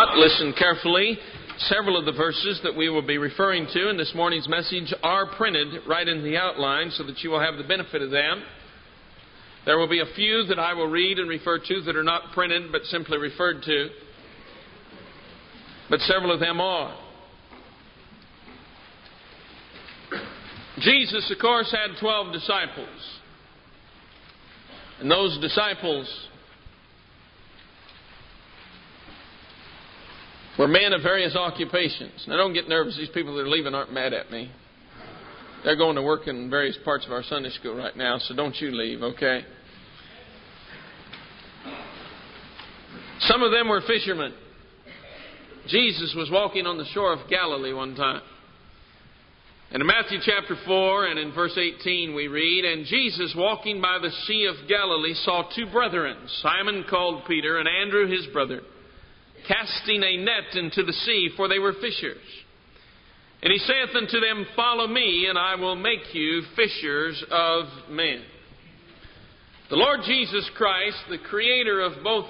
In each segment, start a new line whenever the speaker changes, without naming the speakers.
But listen carefully. Several of the verses that we will be referring to in this morning's message are printed right in the outline so that you will have the benefit of them. There will be a few that I will read and refer to that are not printed but simply referred to. But several of them are. Jesus, of course, had 12 disciples. And those disciples were men of various occupations. Now, don't get nervous. These people that are leaving aren't mad at me. They're going to work in various parts of our Sunday school right now, so don't you leave, okay? Some of them were fishermen. Jesus was walking on the shore of Galilee one time. And in Matthew chapter 4 and in verse 18 we read, "And Jesus, walking by the Sea of Galilee, saw two brethren, Simon called Peter, and Andrew his brother, casting a net into the sea, for they were fishers. And he saith unto them, Follow me, and I will make you fishers of men." The Lord Jesus Christ, the Creator of both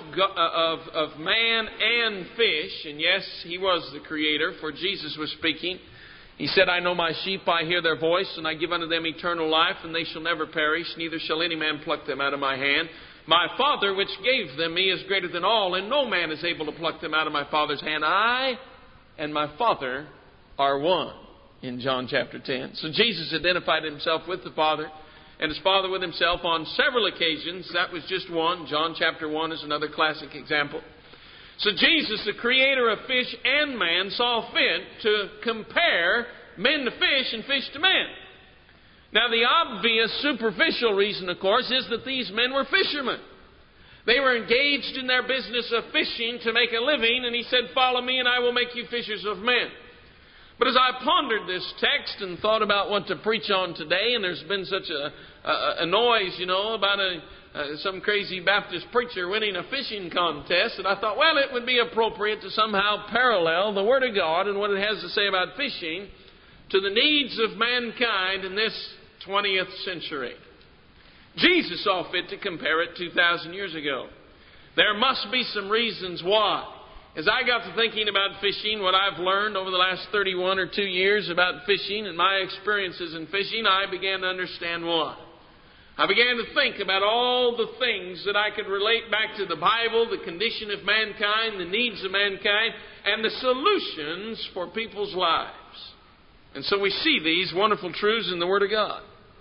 of man and fish, and yes, He was the Creator, for Jesus was speaking. He said, "I know my sheep, I hear their voice, and I give unto them eternal life, and they shall never perish, neither shall any man pluck them out of my hand. My Father, which gave them me, is greater than all, and no man is able to pluck them out of my Father's hand. I and my Father are one," in John chapter 10. So Jesus identified Himself with the Father, and His Father with Himself on several occasions. That was just one. John chapter 1 is another classic example. So Jesus, the Creator of fish and man, saw fit to compare men to fish and fish to men. Now, the obvious superficial reason, of course, is that these men were fishermen. They were engaged in their business of fishing to make a living, and He said, "Follow me, and I will make you fishers of men." But as I pondered this text and thought about what to preach on today, and there's been such a noise, about some crazy Baptist preacher winning a fishing contest, that I thought, well, it would be appropriate to somehow parallel the Word of God and what it has to say about fishing to the needs of mankind in this 20th century. Jesus saw fit to compare it 2,000 years ago. There must be some reasons why. As I got to thinking about fishing, what I've learned over the last 31 or 2 years about fishing and my experiences in fishing, I began to understand why. I began to think about all the things that I could relate back to the Bible, the condition of mankind, the needs of mankind, and the solutions for people's lives. And so we see these wonderful truths in the Word of God.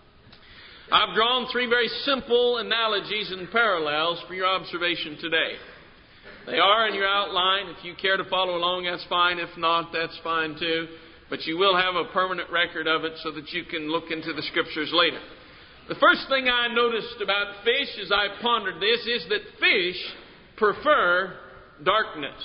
I've drawn 3 very simple analogies and parallels for your observation today. They are in your outline. If you care to follow along, that's fine. If not, that's fine too. But you will have a permanent record of it so that you can look into the Scriptures later. The first thing I noticed about fish as I pondered this is that fish prefer darkness.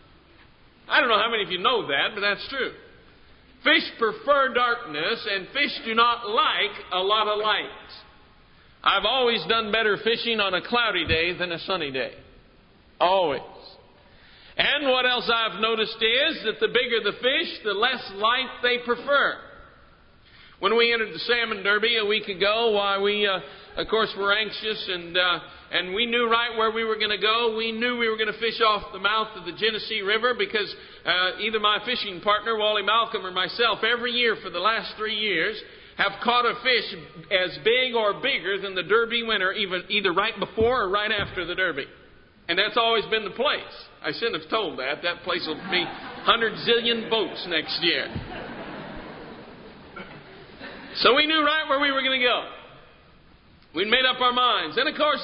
I don't know how many of you know that, but that's true. Fish prefer darkness, and fish do not like a lot of light. I've always done better fishing on a cloudy day than a sunny day. Always. And what else I've noticed is that the bigger the fish, the less light they prefer. When we entered the Salmon Derby a week ago, why we, of course, were anxious and we knew right where we were going to go. We knew we were going to fish off the mouth of the Genesee River because either my fishing partner, Wally Malcolm, or myself, every year for the last 3 years, have caught a fish as big or bigger than the Derby winner, either right before or right after the Derby. And that's always been the place. I shouldn't have told that. That place will be 100 zillion boats next year. So we knew right where we were going to go. We'd made up our minds. And of course,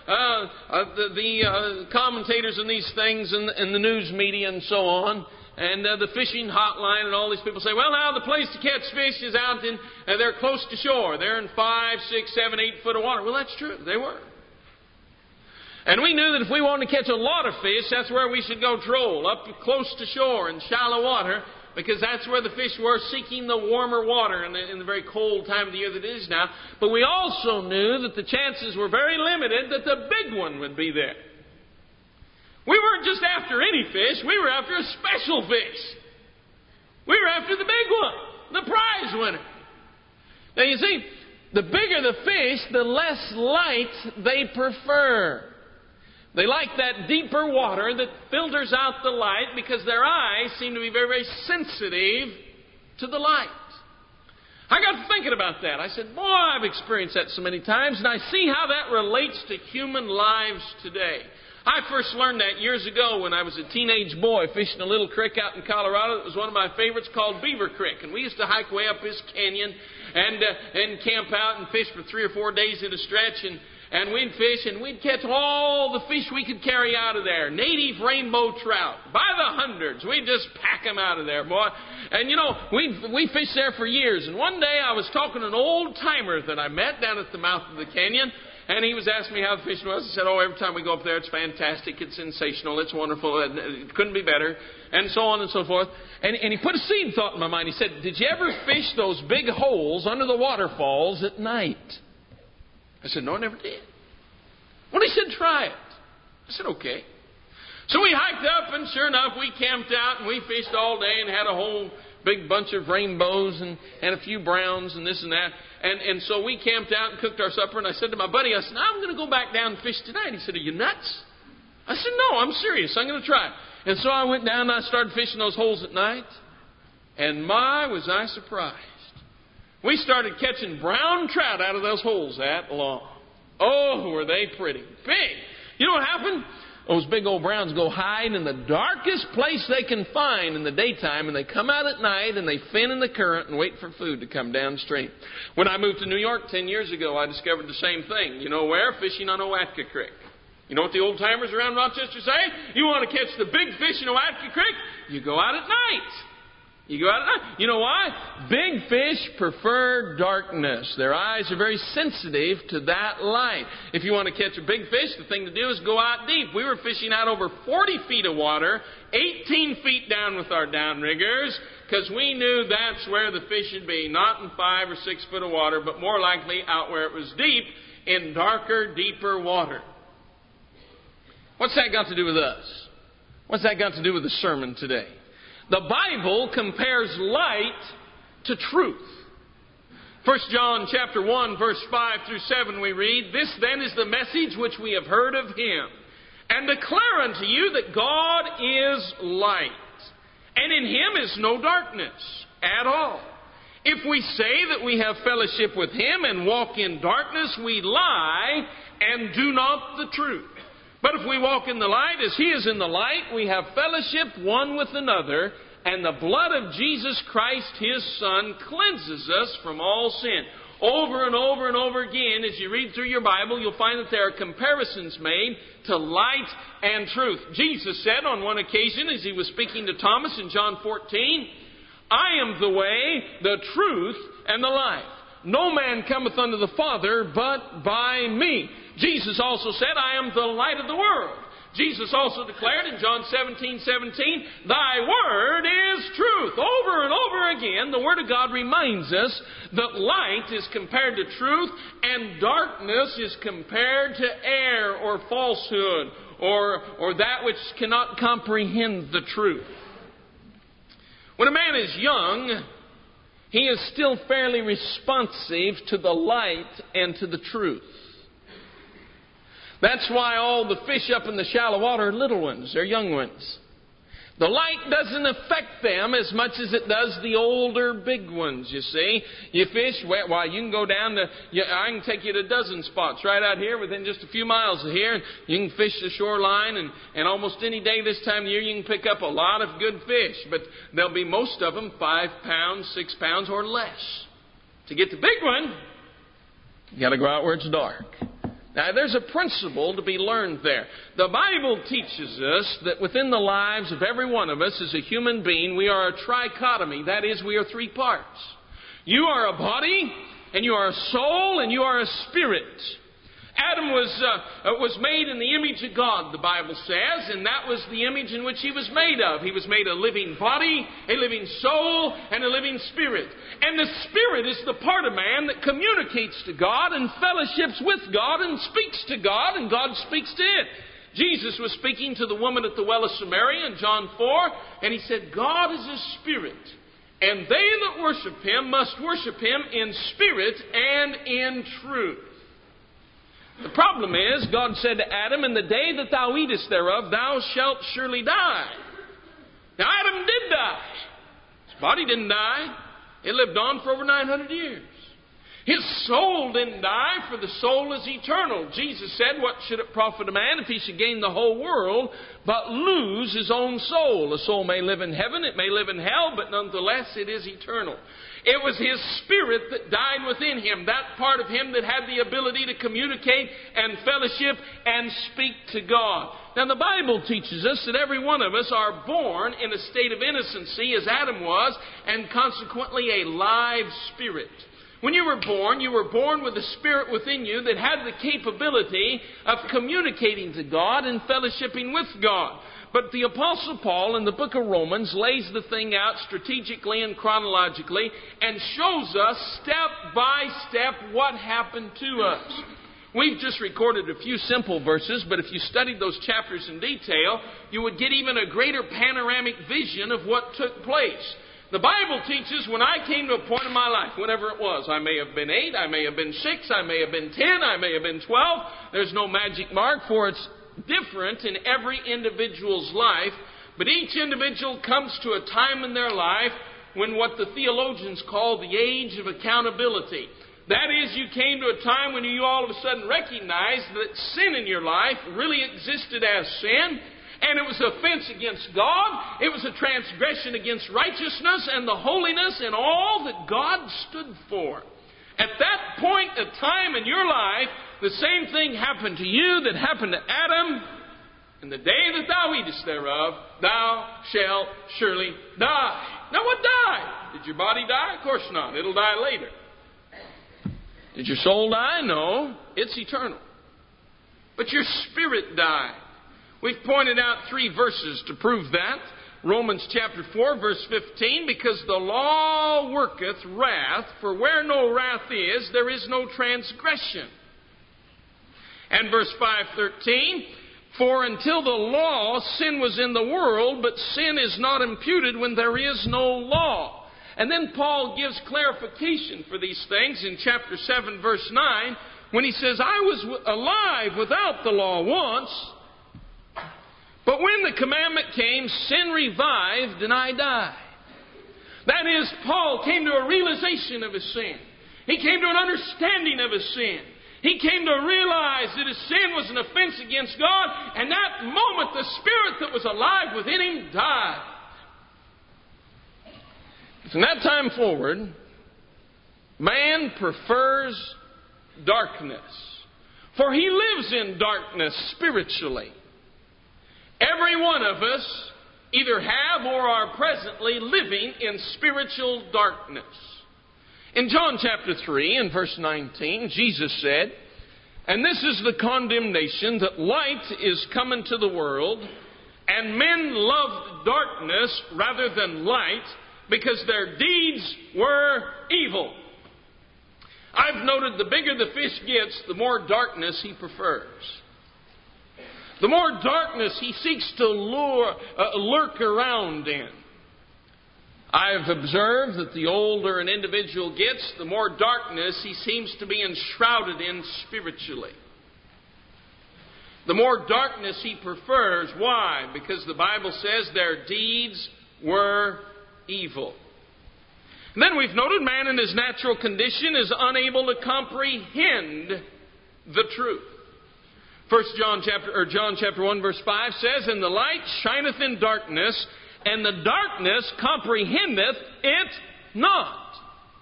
the commentators on these things and the news media and so on, and the fishing hotline and all these people say, well, now the place to catch fish is out in, they're close to shore. They're in 5, 6, 7, 8 foot of water. Well, that's true. They were. And we knew that if we wanted to catch a lot of fish, that's where we should go troll, up close to shore in shallow water, because that's where the fish were seeking the warmer water in the very cold time of the year that it is now. But we also knew that the chances were very limited that the big one would be there. We weren't just after any fish. We were after a special fish. We were after the big one, the prize winner. Now you see, the bigger the fish, the less light they prefer. They like that deeper water that filters out the light because their eyes seem to be very, very sensitive to the light. I got to thinking about that. I said, boy, I've experienced that so many times, and I see how that relates to human lives today. I first learned that years ago when I was a teenage boy fishing a little creek out in Colorado. It was one of my favorites called Beaver Creek. And we used to hike way up this canyon and camp out and fish for 3 or 4 days at a stretch. And we'd fish and we'd catch all the fish we could carry out of there. Native rainbow trout. By the hundreds. We'd just pack them out of there, boy. And you know, we fished there for years. And one day I was talking to an old timer that I met down at the mouth of the canyon. And he was asking me how the fishing was. I said, every time we go up there, it's fantastic. It's sensational. It's wonderful. It couldn't be better. And so on and so forth. And he put a seed thought in my mind. He said, did you ever fish those big holes under the waterfalls at night? I said, no, I never did. Well, he said, try it. I said, okay. So we hiked up, and sure enough, we camped out, and we fished all day and had a whole big bunch of rainbows and a few browns and this and that. And so we camped out and cooked our supper, and I said to my buddy, I said, I'm going to go back down and fish tonight. He said, are you nuts? I said, no, I'm serious. I'm going to try. And so I went down and I started fishing those holes at night, and my, was I surprised. We started catching brown trout out of those holes that long. Oh, were they pretty. Big. You know what happened? Those big old browns go hide in the darkest place they can find in the daytime, and they come out at night and they fin in the current and wait for food to come downstream. When I moved to New York 10 years ago, I discovered the same thing. You know where? Fishing on Owatka Creek. You know what the old timers around Rochester say? You want to catch the big fish in Owatka Creek? You go out at night. You go out at night. You know why? Big fish prefer darkness. Their eyes are very sensitive to that light. If you want to catch a big fish, the thing to do is go out deep. We were fishing out over 40 feet of water, 18 feet down with our downriggers, because we knew that's where the fish should be. Not in 5 or 6 foot of water, but more likely out where it was deep, in darker, deeper water. What's that got to do with us? What's that got to do with the sermon today? The Bible compares light to truth. 1 John chapter 1, verse 5 through 7 we read, this then is the message which we have heard of Him, and declare unto you that God is light, and in Him is no darkness at all. If we say that we have fellowship with Him and walk in darkness, we lie and do not the truth. But if we walk in the light as He is in the light, we have fellowship one with another, and the blood of Jesus Christ, His Son, cleanses us from all sin. Over and over and over again, as you read through your Bible, you'll find that there are comparisons made to light and truth. Jesus said on one occasion, as He was speaking to Thomas in John 14, I am the way, the truth, and the life. No man cometh unto the Father but by me. Jesus also said, I am the light of the world. Jesus also declared in John 17:17, Thy word is truth. Over and over again, the Word of God reminds us that light is compared to truth and darkness is compared to error or falsehood or that which cannot comprehend the truth. When a man is young, he is still fairly responsive to the light and to the truth. That's why all the fish up in the shallow water are little ones. They're young ones. The light doesn't affect them as much as it does the older big ones, you see. You fish, well, you can go down to, I can take you to a dozen spots right out here within just a few miles of here. You can fish the shoreline, and almost any day this time of year you can pick up a lot of good fish. But there'll be most of them 5 pounds, 6 pounds, or less. To get the big one, you got to go out where it's dark. Now, there's a principle to be learned there. The Bible teaches us that within the lives of every one of us as a human being, we are a trichotomy. That is, we are 3 parts. You are a body, and you are a soul, and you are a spirit. Adam was made in the image of God, the Bible says, and that was the image in which he was made of. He was made a living body, a living soul, and a living spirit. And the spirit is the part of man that communicates to God and fellowships with God and speaks to God, and God speaks to it. Jesus was speaking to the woman at the well of Samaria in John 4, and He said, God is a spirit, and they that worship Him must worship Him in spirit and in truth. The problem is, God said to Adam, in the day that thou eatest thereof, thou shalt surely die. Now Adam did die. His body didn't die. It lived on for over 900 years. His soul didn't die, for the soul is eternal. Jesus said, what should it profit a man if he should gain the whole world, but lose his own soul? A soul may live in heaven, it may live in hell, but nonetheless it is eternal. It was his spirit that died within him, that part of him that had the ability to communicate and fellowship and speak to God. Now the Bible teaches us that every one of us are born in a state of innocency, as Adam was, and consequently a live spirit. When you were born with a spirit within you that had the capability of communicating to God and fellowshipping with God. But the Apostle Paul in the book of Romans lays the thing out strategically and chronologically and shows us step by step what happened to us. We've just recorded a few simple verses, but if you studied those chapters in detail, you would get even a greater panoramic vision of what took place. The Bible teaches when I came to a point in my life, whenever it was, I may have been 8, I may have been 6, I may have been 10, I may have been 12. There's no magic mark, for it's different in every individual's life. But each individual comes to a time in their life when what the theologians call the age of accountability. That is, you came to a time when you all of a sudden recognized that sin in your life really existed as sin. And it was an offense against God. It was a transgression against righteousness and the holiness and all that God stood for. At that point of time in your life, the same thing happened to you that happened to Adam. In the day that thou eatest thereof, thou shalt surely die. Now what died? Did your body die? Of course not. It'll die later. Did your soul die? No. It's eternal. But your spirit died. We've pointed out 3 verses to prove that. Romans chapter 4, verse 15, because the law worketh wrath, for where no wrath is, there is no transgression. And verse 5:13, for until the law, sin was in the world, but sin is not imputed when there is no law. And then Paul gives clarification for these things in chapter 7, verse 9, when he says, I was alive without the law once, but when the commandment came, sin revived and I died. That is, Paul came to a realization of his sin. He came to an understanding of his sin. He came to realize that his sin was an offense against God, and that moment the spirit that was alive within him died. From that time forward, man prefers darkness, for he lives in darkness spiritually. Every one of us either have or are presently living in spiritual darkness. In John chapter 3 and verse 19, Jesus said, and this is the condemnation, that light is come into the world, and men loved darkness rather than light, because their deeds were evil. I've noted the bigger the fish gets, the more darkness he prefers. The more darkness he seeks to lurk around in. I've observed that the older an individual gets, the more darkness he seems to be enshrouded in spiritually. The more darkness he prefers. Why? Because the Bible says their deeds were evil. And then we've noted man in his natural condition is unable to comprehend the truth. John chapter 1 verse 5 says, and the light shineth in darkness, and the darkness comprehendeth it not.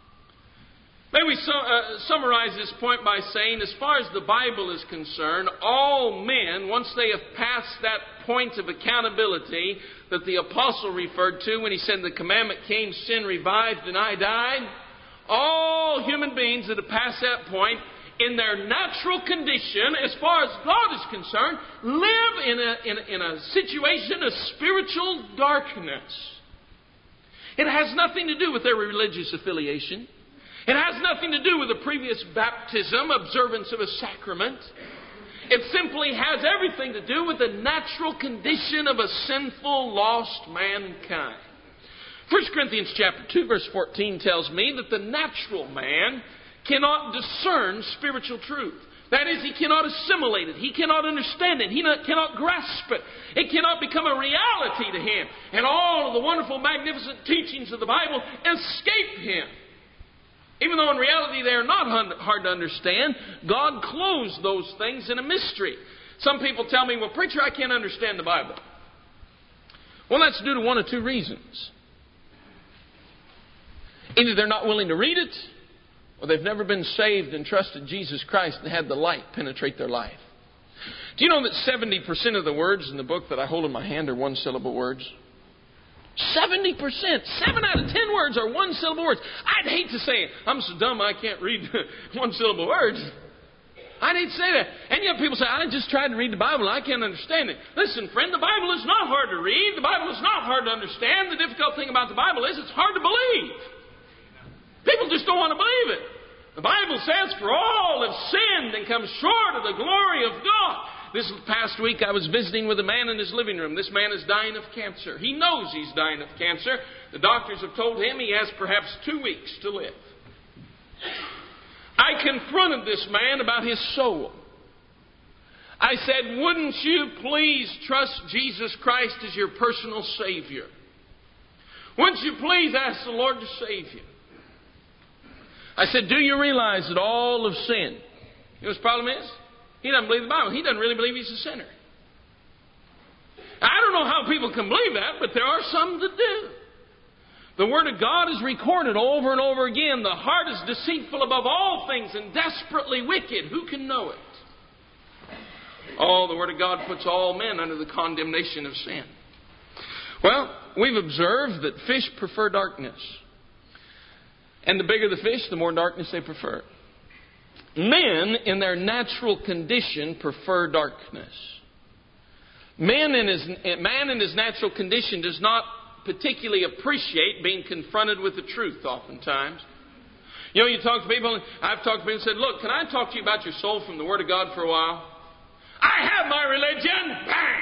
May we summarize this point by saying, as far as the Bible is concerned, all men, once they have passed that point of accountability that the apostle referred to when he said the commandment came, sin revived, and I died, all human beings that have passed that point, in their natural condition, as far as God is concerned, live in a situation of spiritual darkness. It has nothing to do with their religious affiliation. It has nothing to do with a previous baptism, observance of a sacrament. It simply has everything to do with the natural condition of a sinful, lost mankind. 1 Corinthians chapter 2, verse 14 tells me that the natural man cannot discern spiritual truth. That is, he cannot assimilate it. He cannot understand it. He cannot grasp it. It cannot become a reality to him. And all of the wonderful, magnificent teachings of the Bible escape him. Even though in reality they are not hard to understand, God clothes those things in a mystery. Some people tell me, well, preacher, I can't understand the Bible. Well, that's due to one of two reasons. Either they're not willing to read it, or they've never been saved and trusted Jesus Christ and had the light penetrate their life. Do you know that 70% of the words in the book that I hold in my hand are one-syllable words? 70%! 7 out of 10 words are one-syllable words. I'd hate to say it. I'm so dumb I can't read one-syllable words. I'd hate to say that. And yet people say, I just tried to read the Bible and I can't understand it. Listen, friend, the Bible is not hard to read. The Bible is not hard to understand. The difficult thing about the Bible is it's hard to believe. People just don't want to believe it. The Bible says, for all have sinned and come short of the glory of God. This past week I was visiting with a man in his living room. This man is dying of cancer. He knows he's dying of cancer. The doctors have told him he has perhaps 2 weeks to live. I confronted this man about his soul. I said, wouldn't you please trust Jesus Christ as your personal Savior? Wouldn't you please ask the Lord to save you? I said, do you realize that all have sinned? You know what his problem is? He doesn't believe the Bible. He doesn't really believe he's a sinner. I don't know how people can believe that, but there are some that do. The Word of God is recorded over and over again. The heart is deceitful above all things and desperately wicked. Who can know it? Oh, the Word of God puts all men under the condemnation of sin. Well, we've observed that fish prefer darkness. And the bigger the fish, the more darkness they prefer. Men, in their natural condition, prefer darkness. Man in his natural condition does not particularly appreciate being confronted with the truth oftentimes. You know, you talk to people, and I've talked to people and said, look, can I talk to you about your soul from the Word of God for a while? I have my religion. Bang!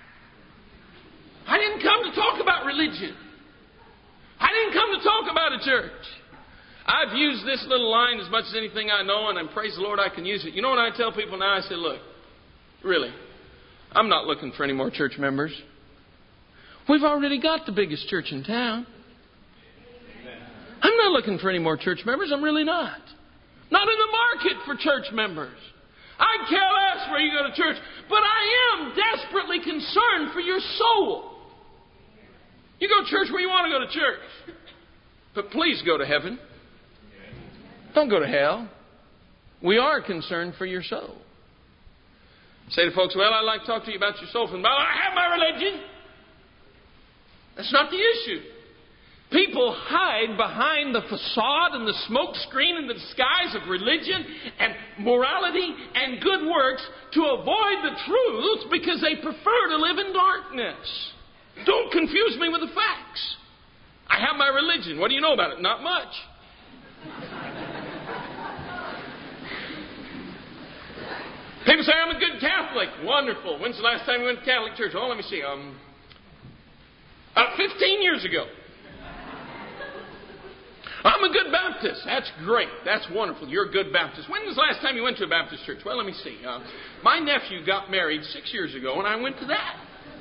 I didn't come to talk about religion. I didn't come to talk about a church. I've used this little line as much as anything I know, and praise the Lord I can use it. You know what I tell people now? I say, look, really, I'm not looking for any more church members. We've already got the biggest church in town. I'm not looking for any more church members. I'm really not. Not in the market for church members. I care less where you go to church, but I am desperately concerned for your soul. You go to church where you want to go to church. But please go to heaven. Don't go to hell. We are concerned for your soul. Say to folks, well, I'd like to talk to you about your soul from the Bible. I have my religion. That's not the issue. People hide behind the facade and the smoke screen and the disguise of religion and morality and good works to avoid the truth because they prefer to live in darkness. Don't confuse me with the facts. I have my religion. What do you know about it? Not much. People say, I'm a good Catholic. Wonderful. When's the last time you went to Catholic church? Oh, let me see. 15 years ago. I'm a good Baptist. That's great. That's wonderful. You're a good Baptist. When was the last time you went to a Baptist church? Well, let me see. My nephew got married 6 years ago, and I went to that.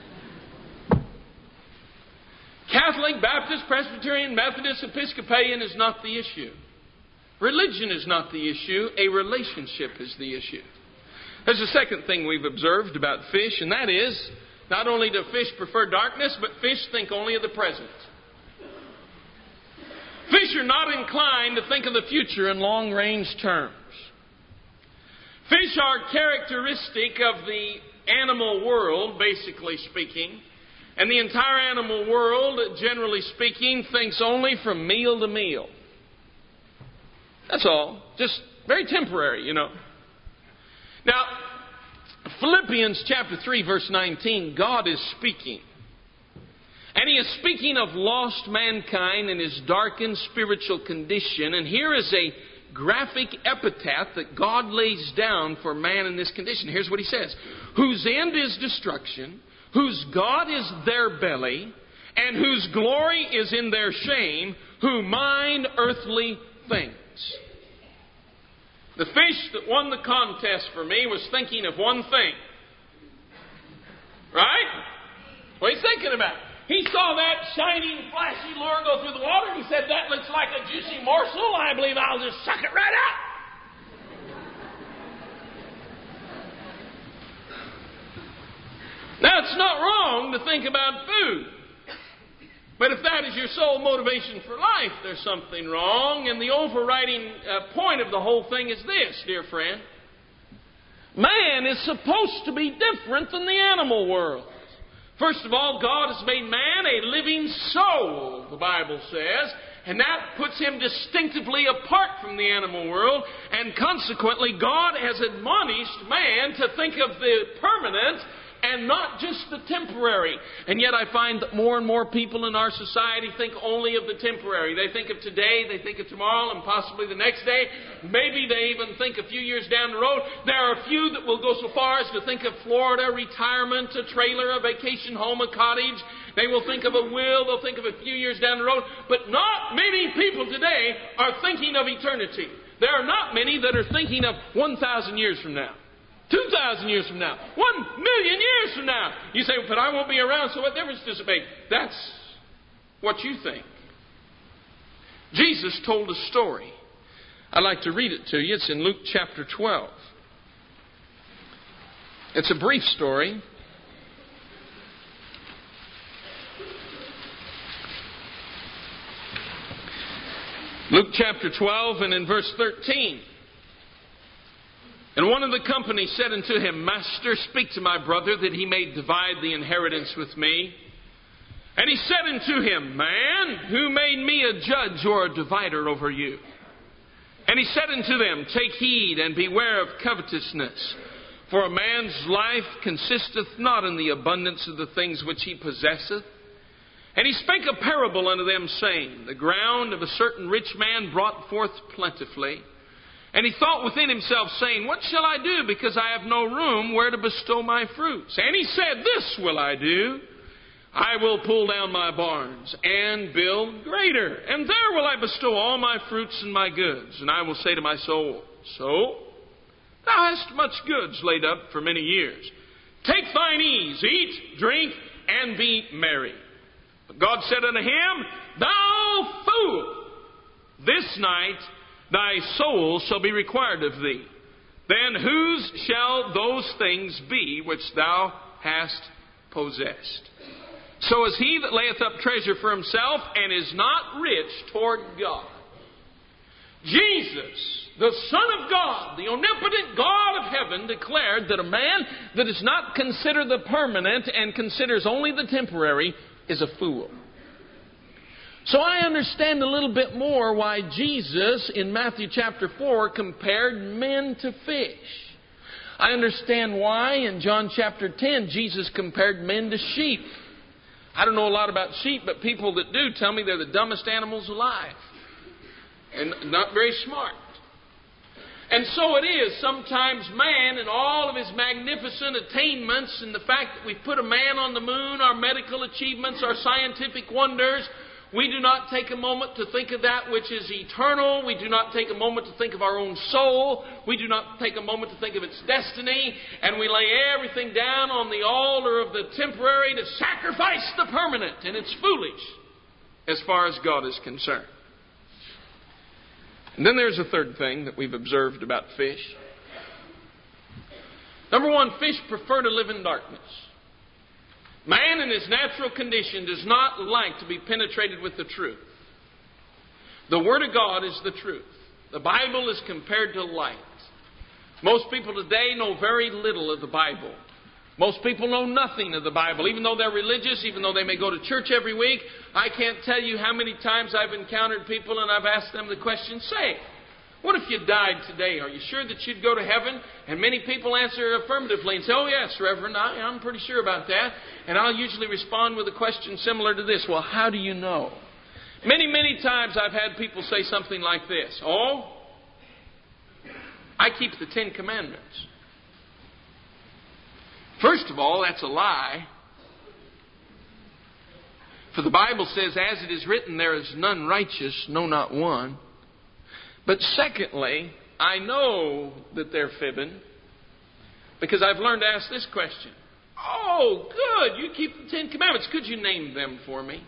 Catholic, Baptist, Presbyterian, Methodist, Episcopalian is not the issue. Religion is not the issue. A relationship is the issue. There's a second thing we've observed about fish, and that is, not only do fish prefer darkness, but fish think only of the present. Fish are not inclined to think of the future in long-range terms. Fish are characteristic of the animal world, basically speaking. And the entire animal world, generally speaking, thinks only from meal to meal. That's all. Just very temporary, you know. Now, Philippians chapter 3, verse 19, God is speaking. And He is speaking of lost mankind in his darkened spiritual condition. And here is a graphic epitaph that God lays down for man in this condition. Here's what He says. Whose end is destruction, whose God is their belly, and whose glory is in their shame, who mind earthly things. The fish that won the contest for me was thinking of one thing. Right? What he's thinking about. He saw that shining, flashy lure go through the water, and he said, that looks like a juicy morsel. I believe I'll just suck it right out. Now, it's not wrong to think about food. But if that is your sole motivation for life, there's something wrong. And the overriding point of the whole thing is this, dear friend. Man is supposed to be different than the animal world. First of all, God has made man a living soul, the Bible says. And that puts him distinctively apart from the animal world. And consequently, God has admonished man to think of the permanent and not just the temporary. And yet I find that more and more people in our society think only of the temporary. They think of today, they think of tomorrow, and possibly the next day. Maybe they even think a few years down the road. There are a few that will go so far as to think of Florida, retirement, a trailer, a vacation home, a cottage. They will think of a will, they'll think of a few years down the road. But not many people today are thinking of eternity. There are not many that are thinking of 1,000 years from now. 2,000 years from now. 1,000,000 years from now. You say, but I won't be around, so what difference does it make? That's what you think. Jesus told a story. I'd like to read it to you. It's in Luke chapter 12. It's a brief story. Luke chapter 12 and in verse 13. And one of the company said unto him, Master, speak to my brother that he may divide the inheritance with me. And he said unto him, Man, who made me a judge or a divider over you? And he said unto them, Take heed and beware of covetousness. For a man's life consisteth not in the abundance of the things which he possesseth. And he spake a parable unto them, saying, The ground of a certain rich man brought forth plentifully. And he thought within himself, saying, What shall I do, because I have no room where to bestow my fruits? And he said, This will I do. I will pull down my barns and build greater. And there will I bestow all my fruits and my goods. And I will say to my soul, So, thou hast much goods laid up for many years. Take thine ease, eat, drink, and be merry. But God said unto him, Thou fool, this night thy soul shall be required of thee. Then whose shall those things be which thou hast possessed? So is he that layeth up treasure for himself and is not rich toward God. Jesus, the Son of God, the omnipotent God of heaven, declared that a man that does not consider the permanent and considers only the temporary is a fool. So I understand a little bit more why Jesus in Matthew chapter 4 compared men to fish. I understand why in John chapter 10 Jesus compared men to sheep. I don't know a lot about sheep, but people that do tell me they're the dumbest animals alive. And not very smart. And so it is. Sometimes man and all of his magnificent attainments and the fact that we've put a man on the moon, our medical achievements, our scientific wonders, we do not take a moment to think of that which is eternal. We do not take a moment to think of our own soul. We do not take a moment to think of its destiny. And we lay everything down on the altar of the temporary to sacrifice the permanent. And it's foolish as far as God is concerned. And then there's a third thing that we've observed about fish. Number one, fish prefer to live in darkness. Man in his natural condition does not like to be penetrated with the truth. The Word of God is the truth. The Bible is compared to light. Most people today know very little of the Bible. Most people know nothing of the Bible. Even though they're religious, even though they may go to church every week, I can't tell you how many times I've encountered people and I've asked them the question, say, what if you died today? Are you sure that you'd go to heaven? And many people answer affirmatively and say, oh yes, Reverend, I'm pretty sure about that. And I'll usually respond with a question similar to this. Well, how do you know? Many times I've had people say something like this. Oh, I keep the 10 Commandments. First of all, that's a lie. For the Bible says, as it is written, there is none righteous, no, not one. But secondly, I know that they're fibbing because I've learned to ask this question. Oh, good. You keep the 10 Commandments. Could you name them for me?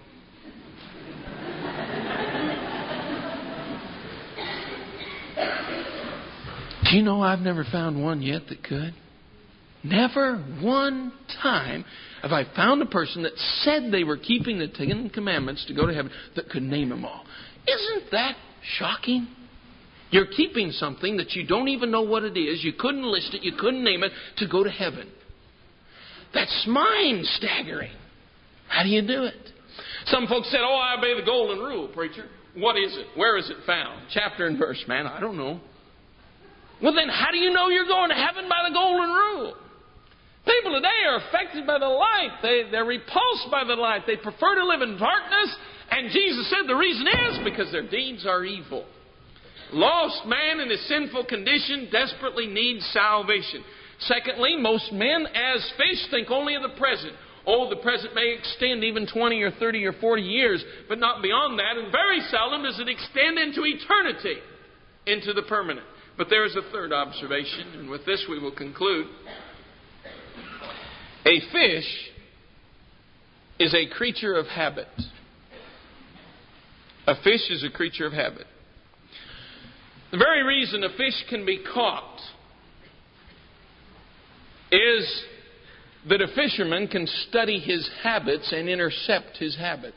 Do you know I've never found one yet that could? Never one time have I found a person that said they were keeping the 10 Commandments to go to heaven that could name them all. Isn't that shocking? You're keeping something that you don't even know what it is. You couldn't list it. You couldn't name it to go to heaven. That's mind-staggering. How do you do it? Some folks said, oh, I obey the golden rule, preacher. What is it? Where is it found? Chapter and verse, man. I don't know. Well, then how do you know you're going to heaven by the golden rule? People today are affected by the light. They're repulsed by the light. They prefer to live in darkness. And Jesus said the reason is because their deeds are evil. Lost man in his sinful condition desperately needs salvation. Secondly, most men as fish think only of the present. Oh, the present may extend even 20 or 30 or 40 years, but not beyond that. And very seldom does it extend into eternity, into the permanent. But there is a third observation, and with this we will conclude. A fish is a creature of habit. A fish is a creature of habit. The very reason a fish can be caught is that a fisherman can study his habits and intercept his habits.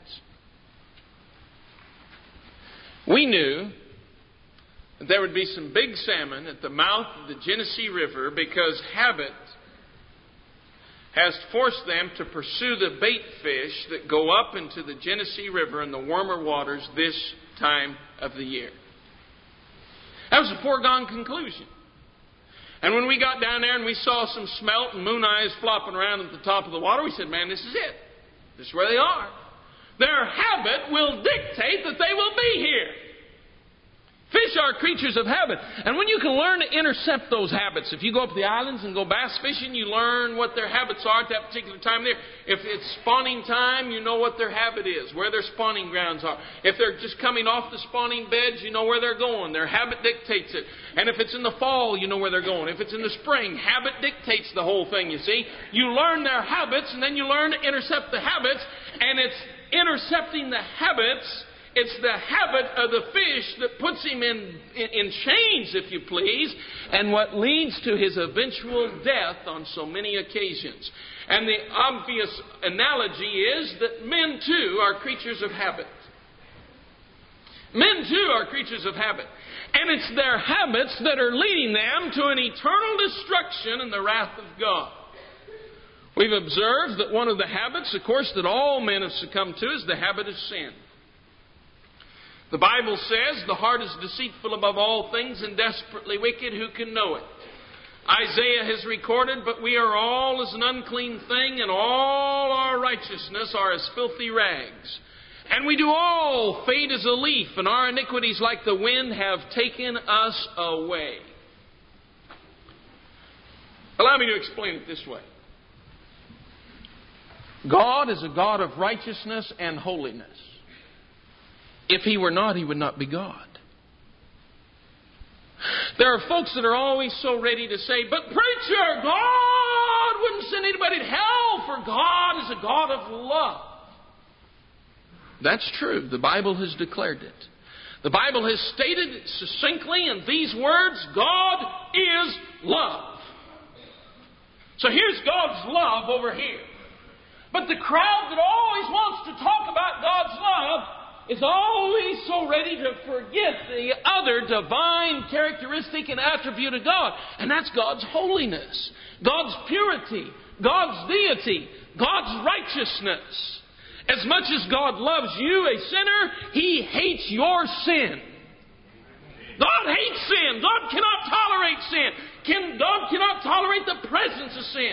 We knew that there would be some big salmon at the mouth of the Genesee River because habit has forced them to pursue the bait fish that go up into the Genesee River in the warmer waters this time of the year. That was a foregone conclusion. And when we got down there and we saw some smelt and moon eyes flopping around at the top of the water, we said, man, this is it. This is where they are. Their habit will dictate that they will be here. Fish are creatures of habit. And when you can learn to intercept those habits, if you go up to the islands and go bass fishing, you learn what their habits are at that particular time of the year. If it's spawning time, you know what their habit is, where their spawning grounds are. If they're just coming off the spawning beds, you know where they're going. Their habit dictates it. And if it's in the fall, you know where they're going. If it's in the spring, habit dictates the whole thing, you see. You learn their habits, and then you learn to intercept the habits, and it's intercepting the habits. It's the habit of the fish that puts him in chains, if you please, and what leads to his eventual death on so many occasions. And the obvious analogy is that men too are creatures of habit. Men too are creatures of habit. And it's their habits that are leading them to an eternal destruction and the wrath of God. We've observed that one of the habits, of course, that all men have succumbed to is the habit of sin. The Bible says the heart is deceitful above all things and desperately wicked. Who can know it? Isaiah has recorded, but we are all as an unclean thing, and all our righteousness are as filthy rags. And we do all fade as a leaf, and our iniquities like the wind have taken us away. Allow me to explain it this way. God is a God of righteousness and holiness. If He were not, He would not be God. There are folks that are always so ready to say, but preacher, God wouldn't send anybody to hell, for God is a God of love. That's true. The Bible has declared it. The Bible has stated it succinctly in these words, God is love. So here's God's love over here. But the crowd that always wants to talk about God's love is always so ready to forget the other divine characteristic and attribute of God. And that's God's holiness, God's purity, God's deity, God's righteousness. As much as God loves you, a sinner, He hates your sin. God hates sin. God cannot tolerate sin. God cannot tolerate the presence of sin.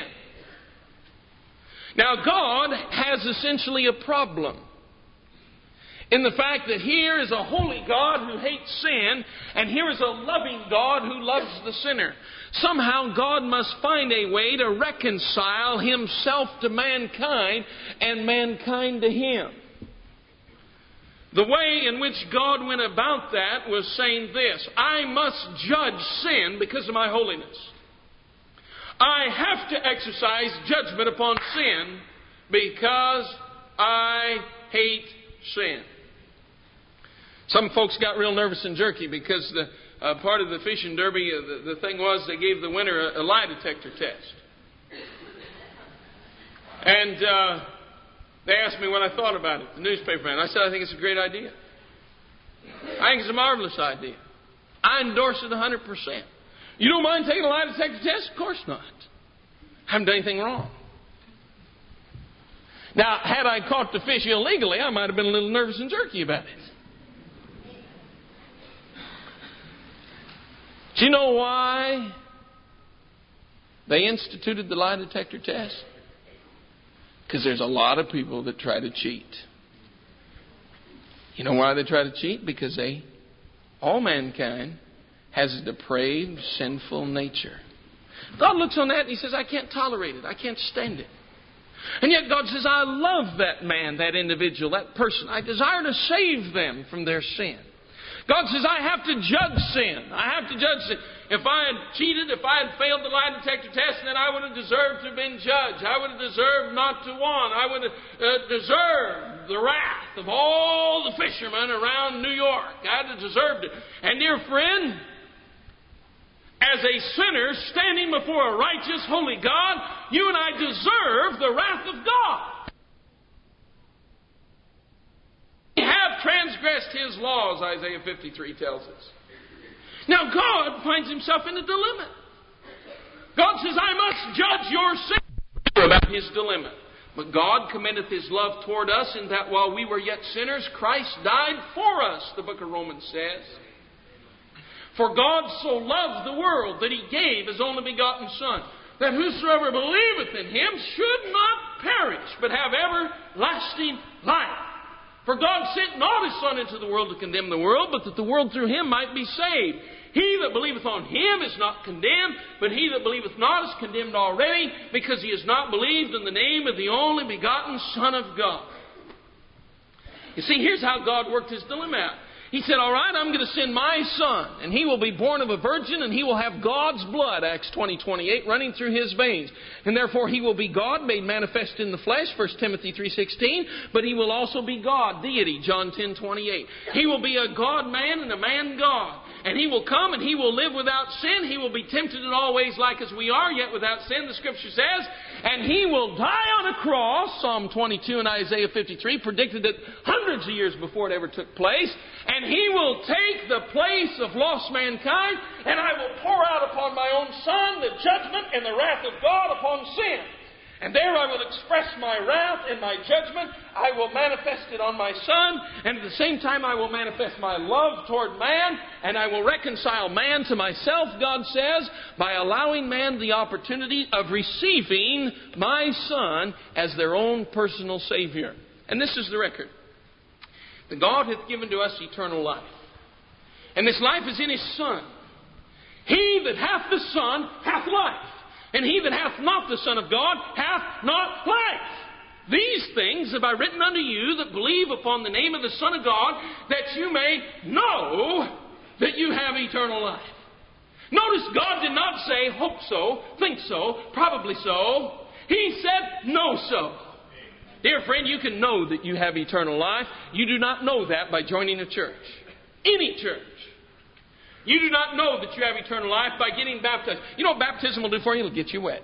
Now, God has essentially a problem in the fact that here is a holy God who hates sin, and here is a loving God who loves the sinner. Somehow God must find a way to reconcile Himself to mankind and mankind to Him. The way in which God went about that was saying this: I must judge sin because of my holiness. I have to exercise judgment upon sin because I hate sin. Some folks got real nervous and jerky because the part of the fishing derby, the thing was they gave the winner a lie detector test. And they asked me what I thought about it, the newspaperman. I said, I think it's a great idea. I think it's a marvelous idea. I endorse it 100%. You don't mind taking a lie detector test? Of course not. I haven't done anything wrong. Now, had I caught the fish illegally, I might have been a little nervous and jerky about it. Do you know why they instituted the lie detector test? Because there's a lot of people that try to cheat. You know why they try to cheat? Because all mankind has a depraved, sinful nature. God looks on that and He says, I can't tolerate it. I can't stand it. And yet God says, I love that man, that individual, that person. I desire to save them from their sin. God says, I have to judge sin. I have to judge sin. If I had cheated, if I had failed the lie detector test, then I would have deserved to have been judged. I would have deserved not to won. I would have deserved the wrath of all the fishermen around New York. I'd have deserved it. And dear friend, as a sinner standing before a righteous, holy God, you and I deserve the wrath of God. We have transgressed His laws, Isaiah 53 tells us. Now God finds Himself in a dilemma. God says, I must judge your sin about His dilemma. But God commendeth His love toward us in that while we were yet sinners, Christ died for us, the book of Romans says. For God so loved the world that He gave His only begotten Son, that whosoever believeth in Him should not perish, but have everlasting life. For God sent not His Son into the world to condemn the world, but that the world through Him might be saved. He that believeth on Him is not condemned, but he that believeth not is condemned already, because he has not believed in the name of the only begotten Son of God. You see, here's how God worked His dilemma out. He said, all right, I'm going to send my Son, and He will be born of a virgin, and He will have God's blood, Acts 20:28, running through His veins. And therefore He will be God, made manifest in the flesh, 1 Timothy 3:16, but He will also be God, deity, John 10:28. He will be a God-man and a man-God. And He will come and He will live without sin. He will be tempted in all ways like as we are, yet without sin, the Scripture says. And He will die on a cross, Psalm 22 and Isaiah 53, predicted that hundreds of years before it ever took place. And He will take the place of lost mankind, and I will pour out upon my own Son the judgment and the wrath of God upon sin. And there I will express my wrath and my judgment. I will manifest it on my Son. And at the same time I will manifest my love toward man. And I will reconcile man to myself, God says, by allowing man the opportunity of receiving my Son as their own personal Savior. And this is the record. That God hath given to us eternal life. And this life is in His Son. He that hath the Son hath life. And he that hath not the Son of God hath not life. These things have I written unto you that believe upon the name of the Son of God, that you may know that you have eternal life. Notice God did not say, hope so, think so, probably so. He said, know so. Dear friend, you can know that you have eternal life. You do not know that by joining a church. Any church. You do not know that you have eternal life by getting baptized. You know what baptism will do for you? It'll get you wet.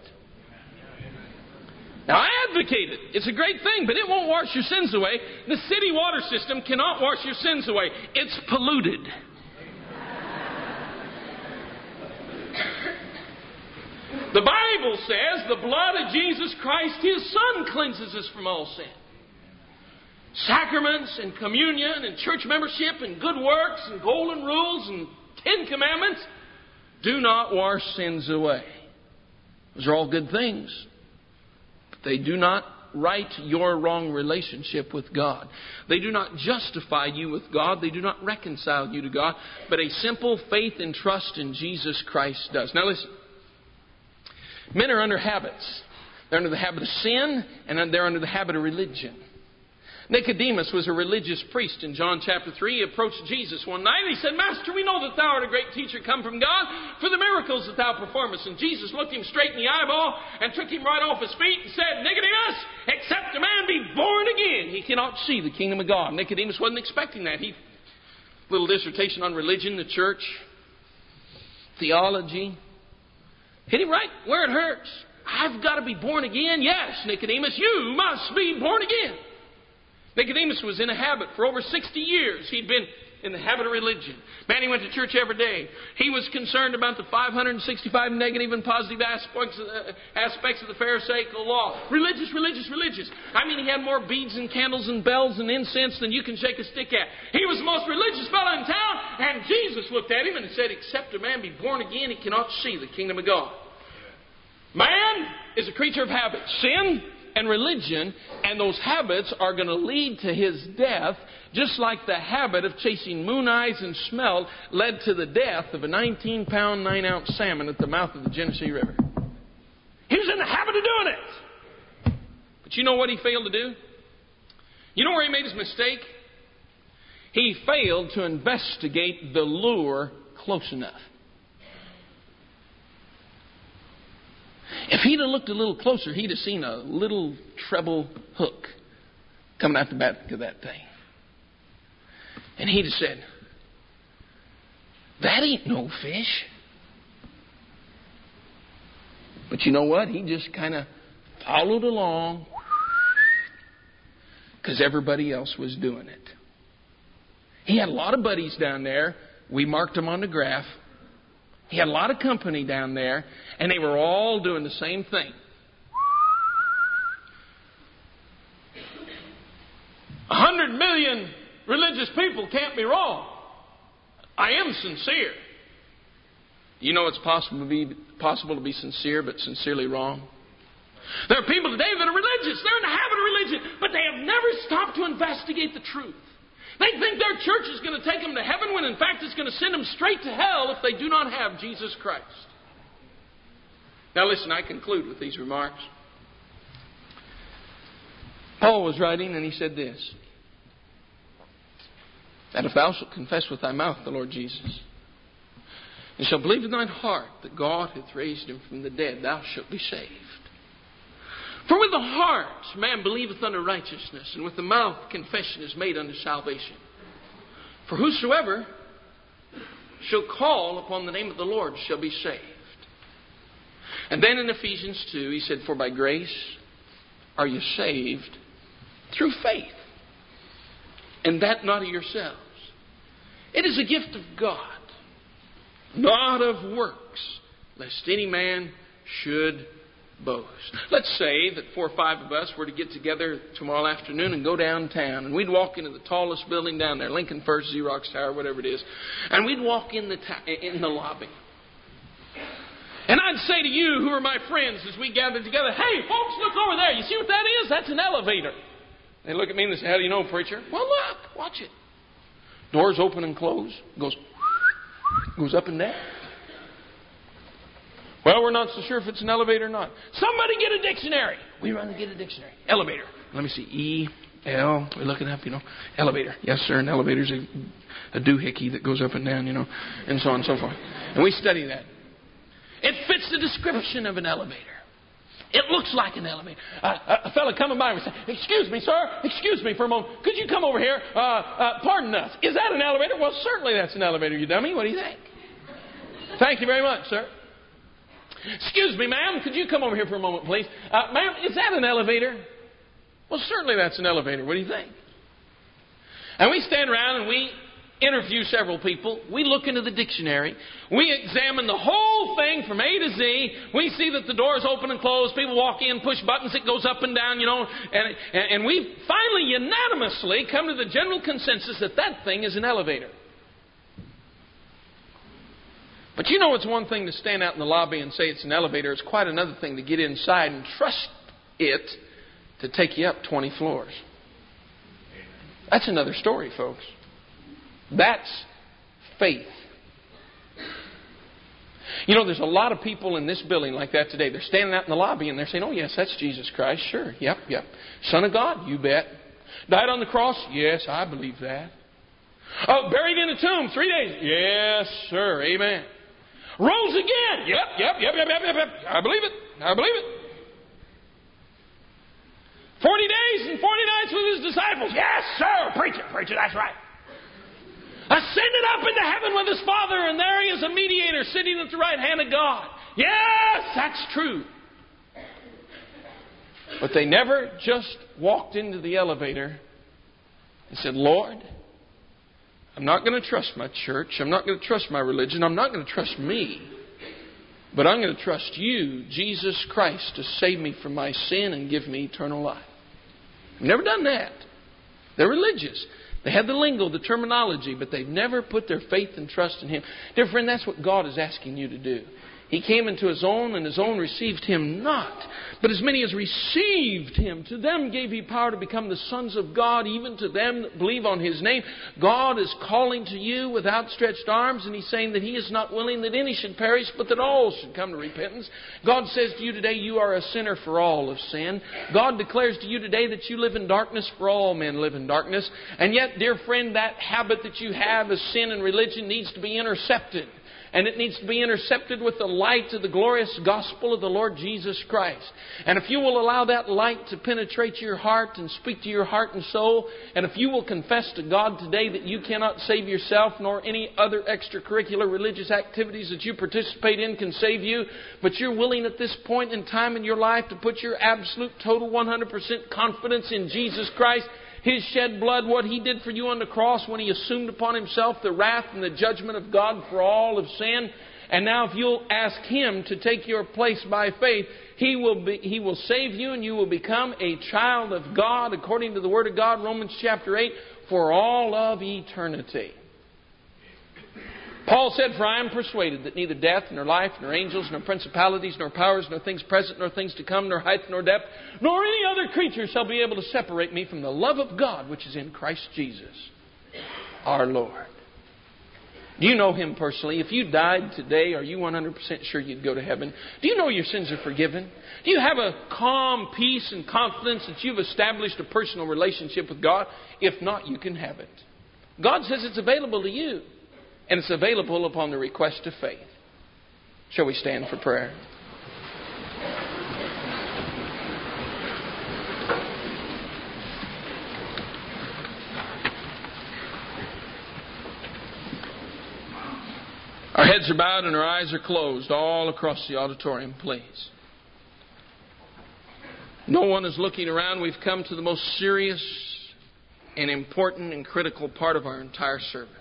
Now, I advocate it. It's a great thing, but it won't wash your sins away. The city water system cannot wash your sins away. It's polluted. The Bible says the blood of Jesus Christ, His Son, cleanses us from all sin. Sacraments and communion and church membership and good works and golden rules and 10 Commandments do not wash sins away. Those are all good things. But they do not right your wrong relationship with God. They do not justify you with God. They do not reconcile you to God. But a simple faith and trust in Jesus Christ does. Now listen. Men are under habits. They're under the habit of sin and they're under the habit of religion. Nicodemus was a religious priest in John chapter 3. He approached Jesus one night and he said, Master, we know that thou art a great teacher come from God for the miracles that thou performest. And Jesus looked him straight in the eyeball and took him right off his feet and said, Nicodemus, except a man be born again, he cannot see the kingdom of God. Nicodemus wasn't expecting that. Little dissertation on religion, the church, theology. Hit him right where it hurts. I've got to be born again? Yes, Nicodemus, you must be born again. Nicodemus was in a habit for over 60 years. He'd been in the habit of religion. Man, he went to church every day. He was concerned about the 565 negative and positive aspects of the Pharisaical law. Religious. I mean, he had more beads and candles and bells and incense than you can shake a stick at. He was the most religious fellow in town. And Jesus looked at him and said, except a man be born again, he cannot see the kingdom of God. Man is a creature of habit. Sin and religion, and those habits are going to lead to his death, just like the habit of chasing moon eyes and smell led to the death of a 19-pound, 9-ounce salmon at the mouth of the Genesee River. He was in the habit of doing it. But you know what he failed to do? You know where he made his mistake? He failed to investigate the lure close enough. If he'd have looked a little closer, he'd have seen a little treble hook coming out the back of that thing. And he'd have said, that ain't no fish. But you know what? He just kind of followed along because everybody else was doing it. He had a lot of buddies down there. We marked them on the graph. He had a lot of company down there, and they were all doing the same thing. 100 million religious people can't be wrong. I am sincere. You know it's possible to be sincere, but sincerely wrong. There are people today that are religious. They're in the habit of religion, but they have never stopped to investigate the truth. They think their church is going to take them to heaven when in fact it's going to send them straight to hell if they do not have Jesus Christ. Now listen, I conclude with these remarks. Paul was writing and he said this, that if thou shalt confess with thy mouth the Lord Jesus, and shalt believe in thine heart that God hath raised him from the dead, thou shalt be saved. For with the heart man believeth unto righteousness, and with the mouth confession is made unto salvation. For whosoever shall call upon the name of the Lord shall be saved. And then in Ephesians 2, he said, for by grace are you saved through faith, and that not of yourselves. It is a gift of God, not of works, lest any man should boast. Let's say that 4 or 5 of us were to get together tomorrow afternoon and go downtown, and we'd walk into the tallest building down there, Lincoln First, Xerox Tower, whatever it is, and we'd walk in the lobby. And I'd say to you, who are my friends, as we gather together, hey, folks, look over there. You see what that is? That's an elevator. They look at me and they say, how do you know, preacher? Well, look, watch it. Doors open and close. Goes up and down. Well, we're not so sure if it's an elevator or not. Somebody get a dictionary. We run to get a dictionary. Elevator. Let me see. E-L. We're looking up, Elevator. Yes, sir. An elevator's a doohickey that goes up and down, and so on and so forth. And we study that. It fits the description of an elevator. It looks like an elevator. A fellow coming by and said, excuse me, sir. Excuse me for a moment. Could you come over here? Pardon us. Is that an elevator? Well, certainly that's an elevator, you dummy. What do you think? Thank you very much, sir. Excuse me, ma'am. Could you come over here for a moment, please? Ma'am, is that an elevator? Well, certainly that's an elevator. What do you think? And we stand around and we interview several people. We look into the dictionary. We examine the whole thing from A to Z. We see that the doors open and close. People walk in, push buttons. It goes up and down, And we finally unanimously come to the general consensus that that thing is an elevator. But it's one thing to stand out in the lobby and say it's an elevator. It's quite another thing to get inside and trust it to take you up 20 floors. That's another story, folks. That's faith. There's a lot of people in this building like that today. They're standing out in the lobby and they're saying, oh, yes, that's Jesus Christ. Sure. Yep. Son of God, you bet. Died on the cross? Yes, I believe that. Oh, buried in a tomb 3 days? Yes, sir. Amen. Rose again? Yep. I believe it. 40 days and 40 nights with His disciples? Yes, sir. Preach it. That's right. Ascended up into heaven with His Father, and there He is a mediator sitting at the right hand of God. Yes, that's true. But they never just walked into the elevator and said, Lord, I'm not going to trust my church. I'm not going to trust my religion. I'm not going to trust me. But I'm going to trust You, Jesus Christ, to save me from my sin and give me eternal life. They've never done that. They're religious. They have the lingo, the terminology, but they've never put their faith and trust in Him. Dear friend, that's what God is asking you to do. He came into His own, and His own received Him not. But as many as received Him, to them gave He power to become the sons of God, even to them that believe on His name. God is calling to you with outstretched arms, and He's saying that He is not willing that any should perish, but that all should come to repentance. God says to you today, you are a sinner, for all have sinned. God declares to you today that you live in darkness, for all men live in darkness. And yet, dear friend, that habit that you have as sin and religion needs to be intercepted. And it needs to be intercepted with the light of the glorious gospel of the Lord Jesus Christ. And if you will allow that light to penetrate your heart and speak to your heart and soul, and if you will confess to God today that you cannot save yourself, nor any other extracurricular religious activities that you participate in can save you, but you're willing at this point in time in your life to put your absolute, total, 100% confidence in Jesus Christ, His shed blood, what He did for you on the cross when He assumed upon Himself the wrath and the judgment of God for all of sin. And now if you'll ask Him to take your place by faith, He will save you, and you will become a child of God according to the Word of God, Romans chapter 8, for all of eternity. Paul said, for I am persuaded that neither death, nor life, nor angels, nor principalities, nor powers, nor things present, nor things to come, nor height, nor depth, nor any other creature shall be able to separate me from the love of God which is in Christ Jesus, our Lord. Do you know Him personally? If you died today, are you 100% sure you'd go to heaven? Do you know your sins are forgiven? Do you have a calm peace and confidence that you've established a personal relationship with God? If not, you can have it. God says it's available to you. And it's available upon the request of faith. Shall we stand for prayer? Our heads are bowed and our eyes are closed all across the auditorium, please. No one is looking around. We've come to the most serious and important and critical part of our entire service.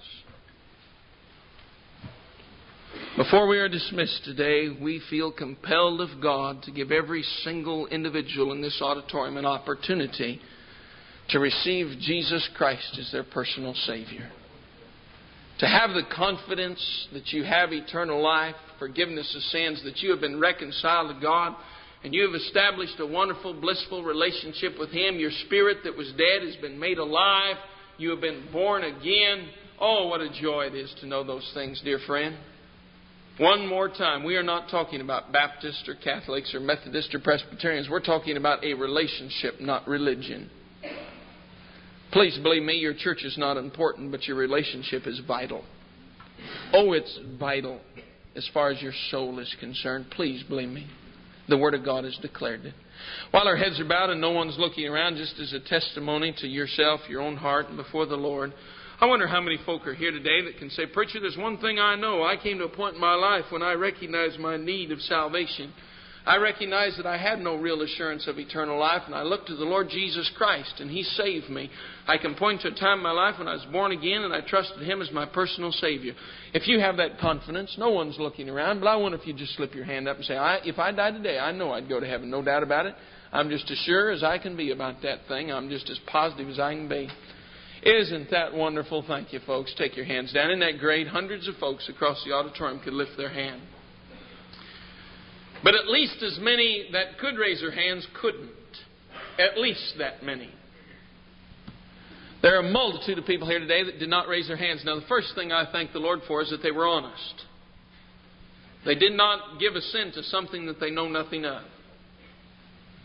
Before we are dismissed today, we feel compelled of God to give every single individual in this auditorium an opportunity to receive Jesus Christ as their personal Savior. To have the confidence that you have eternal life, forgiveness of sins, that you have been reconciled to God, and you have established a wonderful, blissful relationship with Him. Your spirit that was dead has been made alive. You have been born again. Oh, what a joy it is to know those things, dear friend. One more time, we are not talking about Baptists or Catholics or Methodists or Presbyterians. We're talking about a relationship, not religion. Please believe me, your church is not important, but your relationship is vital. Oh, it's vital as far as your soul is concerned. Please believe me. The Word of God has declared it. While our heads are bowed and no one's looking around, just as a testimony to yourself, your own heart, and before the Lord, I wonder how many folk are here today that can say, Preacher, there's one thing I know. I came to a point in my life when I recognized my need of salvation. I recognized that I had no real assurance of eternal life, and I looked to the Lord Jesus Christ, and He saved me. I can point to a time in my life when I was born again, and I trusted Him as my personal Savior. If you have that confidence, no one's looking around, but I wonder if you just slip your hand up and say, if I died today, I know I'd go to heaven. No doubt about it. I'm just as sure as I can be about that thing. I'm just as positive as I can be. Isn't that wonderful? Thank you, folks. Take your hands down. Isn't that great? Hundreds of folks across the auditorium could lift their hand. But at least as many that could raise their hands couldn't. At least that many. There are a multitude of people here today that did not raise their hands. Now, the first thing I thank the Lord for is that they were honest. They did not give assent to something that they know nothing of.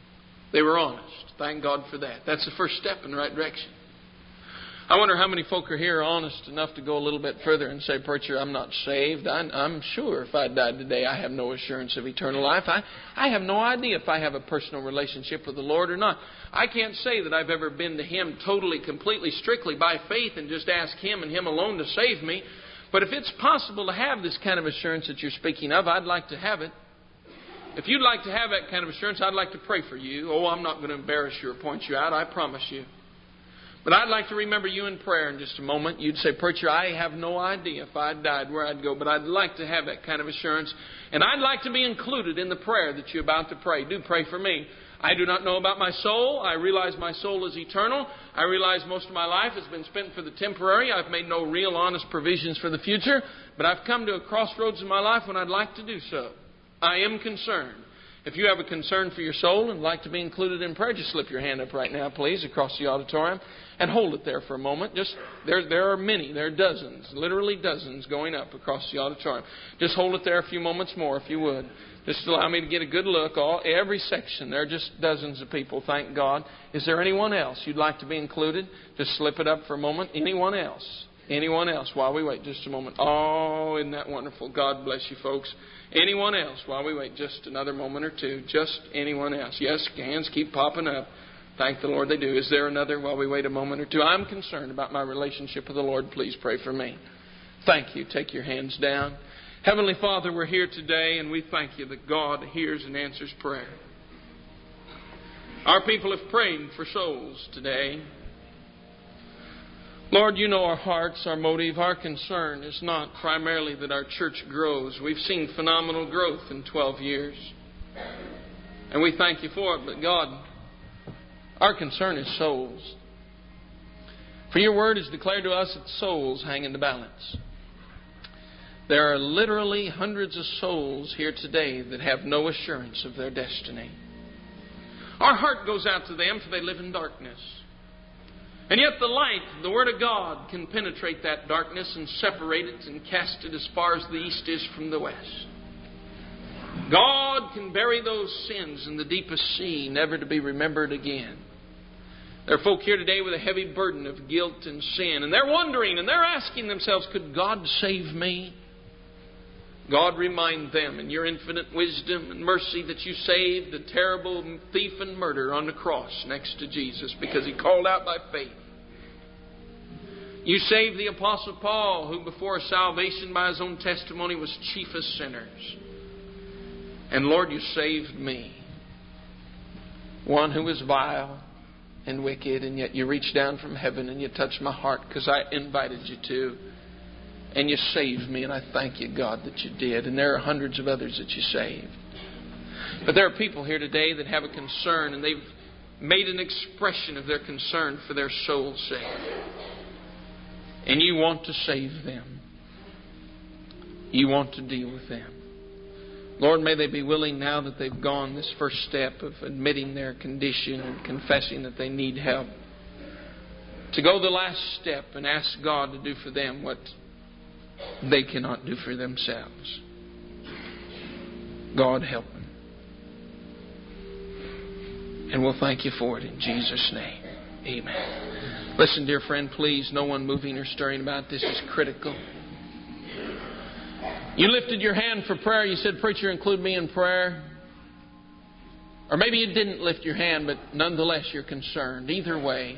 They were honest. Thank God for that. That's the first step in the right direction. I wonder how many folk are here honest enough to go a little bit further and say, "Preacher, I'm not saved. I'm sure if I died today, I have no assurance of eternal life. I have no idea if I have a personal relationship with the Lord or not. I can't say that I've ever been to Him totally, completely, strictly by faith and just asked Him and Him alone to save me. But if it's possible to have this kind of assurance that you're speaking of, I'd like to have it. If you'd like to have that kind of assurance, I'd like to pray for you. Oh, I'm not going to embarrass you or point you out, I promise you. But I'd like to remember you in prayer in just a moment. You'd say, "Preacher, I have no idea if I died where I'd go, but I'd like to have that kind of assurance. And I'd like to be included in the prayer that you're about to pray. Do pray for me. I do not know about my soul. I realize my soul is eternal. I realize most of my life has been spent for the temporary. I've made no real honest provisions for the future. But I've come to a crossroads in my life when I'd like to do so. I am concerned." If you have a concern for your soul and like to be included in prayer, just slip your hand up right now, please, across the auditorium, and hold it there for a moment. There are many, there are dozens, literally dozens going up across the auditorium. Just hold it there a few moments more, if you would. Just allow me to get a good look. Every section, there are just dozens of people, thank God. Is there anyone else you'd like to be included? Just slip it up for a moment. Anyone else? Anyone else? While we wait just a moment. Oh, isn't that wonderful? God bless you, folks. Anyone else while we wait just another moment or two? Just anyone else? Yes, hands keep popping up. Thank the Lord they do. Is there another while we wait a moment or two? I'm concerned about my relationship with the Lord. Please pray for me. Thank you. Take your hands down. Heavenly Father, we're here today and we thank you that God hears and answers prayer. Our people have prayed for souls today. Lord, you know our hearts, our motive, our concern is not primarily that our church grows. We've seen phenomenal growth in 12 years. And we thank you for it. But God, our concern is souls. For your word is declared to us that souls hang in the balance. There are literally hundreds of souls here today that have no assurance of their destiny. Our heart goes out to them for they live in darkness. And yet the light, the Word of God, can penetrate that darkness and separate it and cast it as far as the east is from the west. God can bury those sins in the deepest sea, never to be remembered again. There are folk here today with a heavy burden of guilt and sin, and they're wondering and they're asking themselves, could God save me? God, remind them in your infinite wisdom and mercy that you saved the terrible thief and murderer on the cross next to Jesus because he called out by faith. You saved the Apostle Paul, who before salvation by his own testimony was chief of sinners. And Lord, you saved me, one who was vile and wicked, and yet you reached down from heaven and you touched my heart because I invited you to. And you saved me, and I thank you, God, that you did. And there are hundreds of others that you saved. But there are people here today that have a concern, and they've made an expression of their concern for their soul's sake. And you want to save them. You want to deal with them. Lord, may they be willing now that they've gone this first step of admitting their condition and confessing that they need help, to go the last step and ask God to do for them what they cannot do for themselves. God, help them. And we'll thank you for it in Jesus' name. Amen. Listen, dear friend, please, no one moving or stirring about this is critical. You lifted your hand for prayer. You said, "Preacher, include me in prayer." Or maybe you didn't lift your hand, but nonetheless you're concerned. Either way,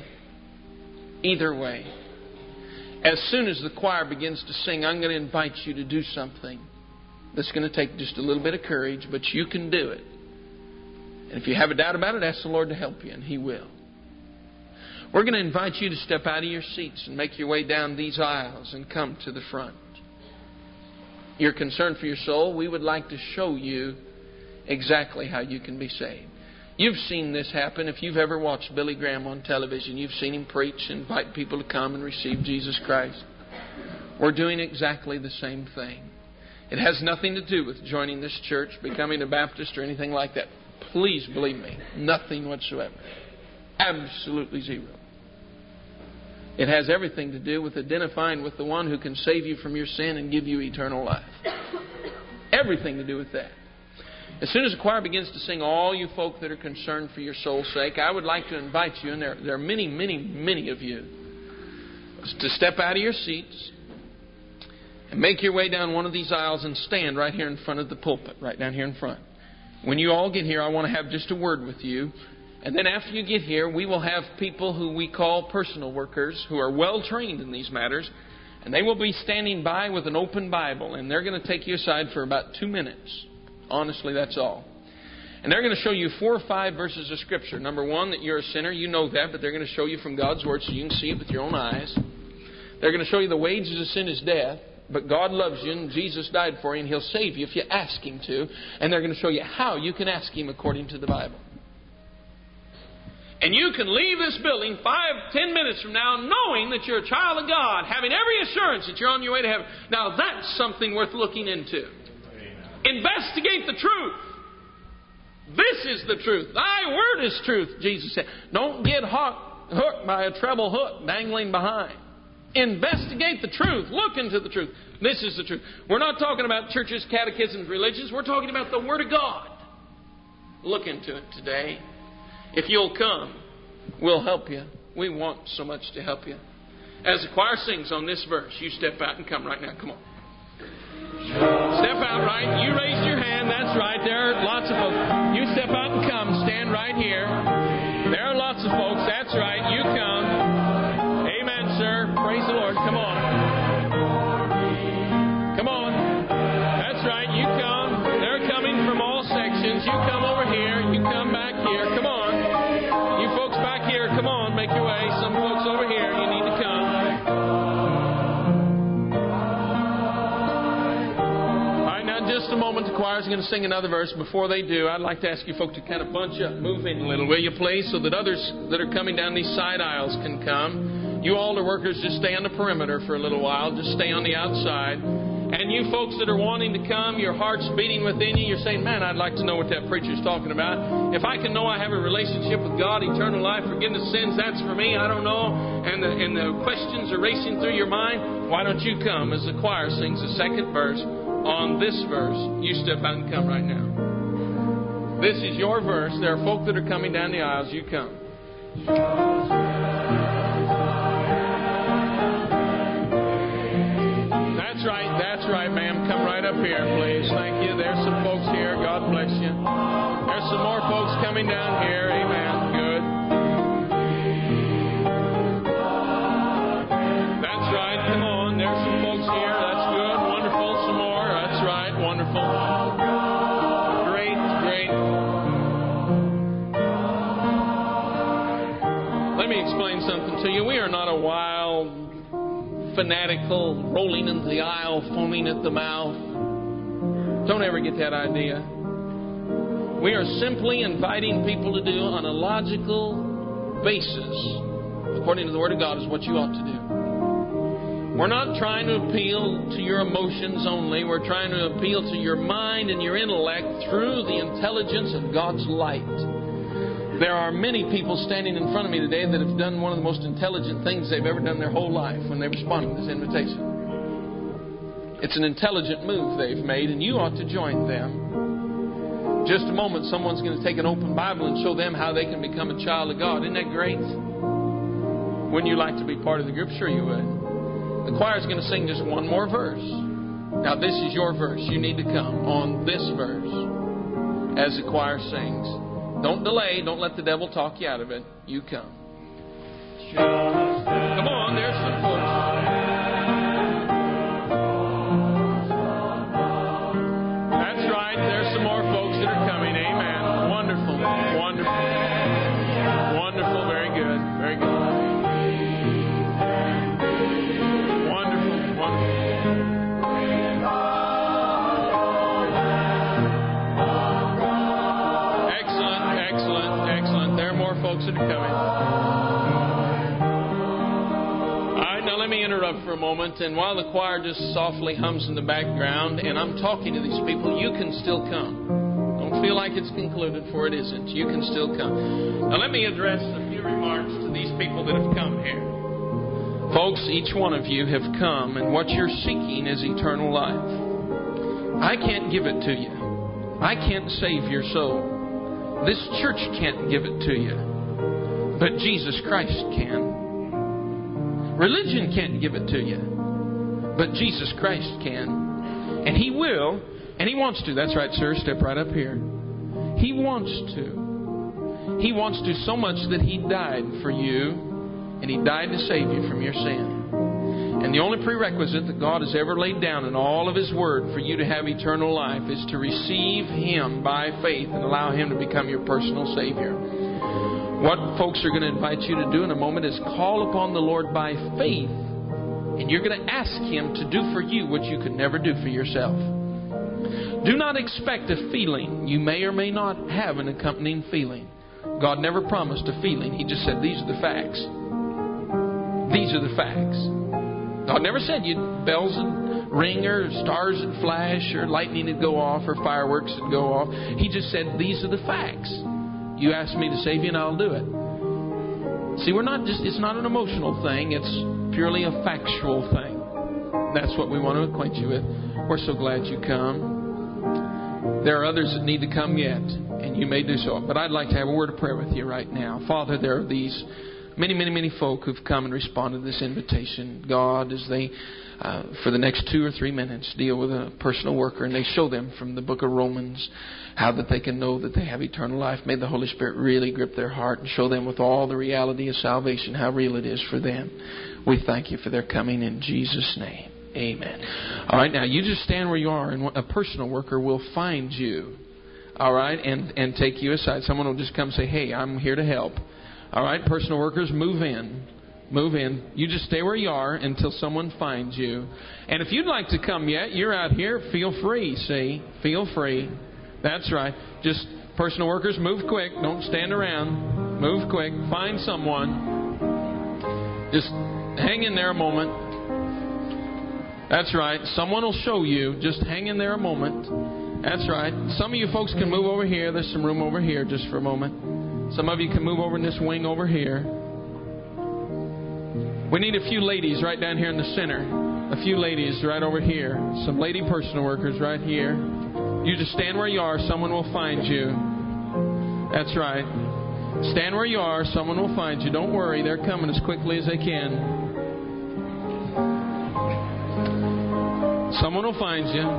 as soon as the choir begins to sing, I'm going to invite you to do something that's going to take just a little bit of courage, but you can do it. And if you have a doubt about it, ask the Lord to help you, and He will. We're going to invite you to step out of your seats and make your way down these aisles and come to the front. You're concerned for your soul. We would like to show you exactly how you can be saved. You've seen this happen. If you've ever watched Billy Graham on television, you've seen him preach and invite people to come and receive Jesus Christ. We're doing exactly the same thing. It has nothing to do with joining this church, becoming a Baptist, or anything like that. Please believe me, nothing whatsoever. Absolutely zero. It has everything to do with identifying with the one who can save you from your sin and give you eternal life. Everything to do with that. As soon as the choir begins to sing, all you folk that are concerned for your soul's sake, I would like to invite you, and there are many, many, many of you, to step out of your seats and make your way down one of these aisles and stand right here in front of the pulpit, right down here in front. When you all get here, I want to have just a word with you. And then after you get here, we will have people who we call personal workers who are well trained in these matters. And they will be standing by with an open Bible. And they're going to take you aside for about 2 minutes. Honestly, that's all. And they're going to show you 4 or 5 verses of Scripture. Number one, that you're a sinner. You know that. But they're going to show you from God's Word so you can see it with your own eyes. They're going to show you the wages of sin is death. But God loves you and Jesus died for you and He'll save you if you ask Him to. And they're going to show you how you can ask Him according to the Bible. And you can leave this building 5-10 minutes from now knowing that you're a child of God, having every assurance that you're on your way to heaven. Now that's something worth looking into. Investigate the truth. This is the truth. Thy word is truth, Jesus said. Don't get hooked by a treble hook dangling behind. Investigate the truth. Look into the truth. This is the truth. We're not talking about churches, catechisms, religions. We're talking about the Word of God. Look into it today. If you'll come, we'll help you. We want so much to help you. As the choir sings on this verse, you step out and come right now. Come on. Step out right. You raised your hand. That's right. There are lots of folks. You step out and come. Stand right here. There are lots of folks. That's right. You come. Amen, sir. Praise the Lord. Come on. Come on. That's right. You come. They're coming from all sections. You come over here. You come back here. Come on. You folks back here, come on. Make your way. Some folks over here. You need to come. All right, now just a moment. The choir's going to sing another verse. Before they do, I'd like to ask you folks to kind of bunch up, move in a little, will you please, so that others that are coming down these side aisles can come. You altar workers, just stay on the perimeter for a little while. Just stay on the outside. And you folks that are wanting to come, your heart's beating within you. You're saying, man, I'd like to know what that preacher's talking about. If I can know I have a relationship with God, eternal life, forgiveness of sins, that's for me. I don't know. And the questions are racing through your mind. Why don't you come as the choir sings the second verse on this verse? You step out and come right now. This is your verse. There are folk that are coming down the aisles. You come. That's right, ma'am. Come right up here, please. Thank you. There's some folks here. God bless you. There's some more folks coming down here. Amen. Good. That's right. Come on. There's some folks here. That's good. Wonderful. Some more. That's right. Wonderful. Great, great. Let me explain something to you. We are not a wild, fanatical, rolling into the aisle, foaming at the mouth. Don't ever get that idea. We are simply inviting people to do on a logical basis, according to the Word of God, is what you ought to do. We're not trying to appeal to your emotions only. We're trying to appeal to your mind and your intellect through the intelligence of God's light. There are many people standing in front of me today that have done one of the most intelligent things they've ever done their whole life when they responded to this invitation. It's an intelligent move they've made, and you ought to join them. Just a moment, someone's going to take an open Bible and show them how they can become a child of God. Isn't that great? Wouldn't you like to be part of the group? Sure you would. The choir's going to sing just one more verse. Now this is your verse. You need to come on this verse as the choir sings. Don't delay. Don't let the devil talk you out of it. You come. Come on, there's some folks. That's right. There's some more folks that are coming. Amen. Wonderful. Wonderful. Wonderful. Very good. Very good. Wonderful. Wonderful. Folks that are coming. All right, now let me interrupt for a moment. And while the choir just softly hums in the background and I'm talking to these people, you can still come. Don't feel like it's concluded, for it isn't. You can still come. Now let me address a few remarks to these people that have come here. Folks, each one of you have come, and what you're seeking is eternal life. I can't give it to you. I can't save your soul. This church can't give it to you. But Jesus Christ can. Religion can't give it to you. But Jesus Christ can. And He will. And He wants to. That's right, sir. Step right up here. He wants to. He wants to so much that He died for you. And He died to save you from your sin. And the only prerequisite that God has ever laid down in all of His Word for you to have eternal life is to receive Him by faith and allow Him to become your personal Savior. What folks are going to invite you to do in a moment is call upon the Lord by faith. And you're going to ask Him to do for you what you could never do for yourself. Do not expect a feeling. You may or may not have an accompanying feeling. God never promised a feeling. He just said, these are the facts. These are the facts. God never said bells would ring or stars would flash or lightning would go off or fireworks would go off. He just said, these are the facts. You ask me to save you and I'll do it. See, it's not an emotional thing. It's purely a factual thing. That's what we want to acquaint you with. We're so glad you come. There are others that need to come yet, and you may do so. But I'd like to have a word of prayer with you right now. Father, there are these many folk who've come and responded to this invitation. God, as they, for the next 2 or 3 minutes, deal with a personal worker, and they show them from the book of Romans how that they can know that they have eternal life. May the Holy Spirit really grip their heart and show them with all the reality of salvation how real it is for them. We thank you for their coming in Jesus' name. Amen. All right, now you just stand where you are, and a personal worker will find you. All right, and take you aside. Someone will just come and say, hey, I'm here to help. All right, personal workers, move in. Move in. You just stay where you are until someone finds you. And if you'd like to come yet, you're out here, feel free, see? Feel free. That's right. Just personal workers, move quick. Don't stand around. Move quick. Find someone. Just hang in there a moment. That's right. Someone will show you. Just hang in there a moment. That's right. Some of you folks can move over here. There's some room over here just for a moment. Some of you can move over in this wing over here. We need a few ladies right down here in the center. A few ladies right over here. Some lady personal workers right here. You just stand where you are. Someone will find you. That's right. Stand where you are. Someone will find you. Don't worry. They're coming as quickly as they can. Someone will find you.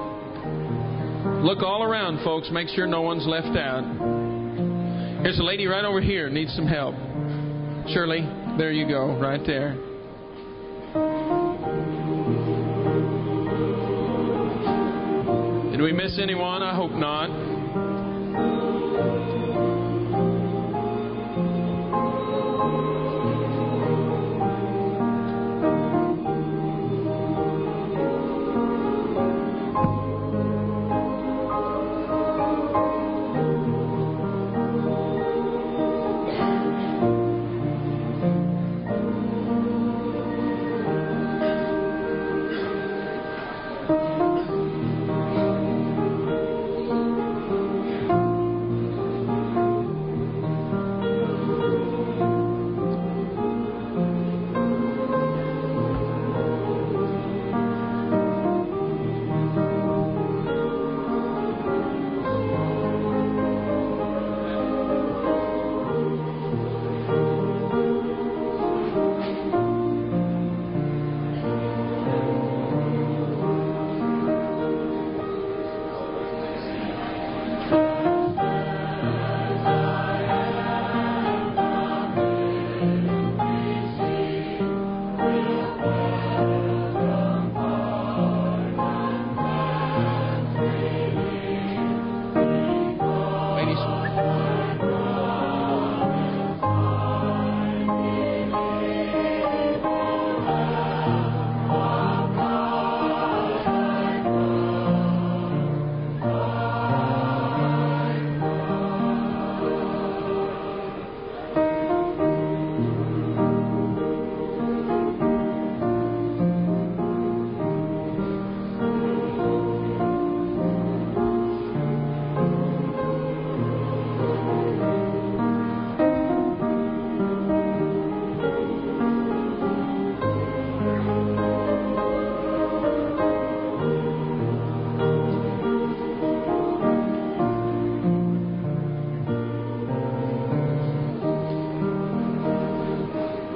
Look all around, folks. Make sure no one's left out. Here's a lady right over here. Needs some help. Shirley, there you go. Right there. Did we miss anyone? I hope not.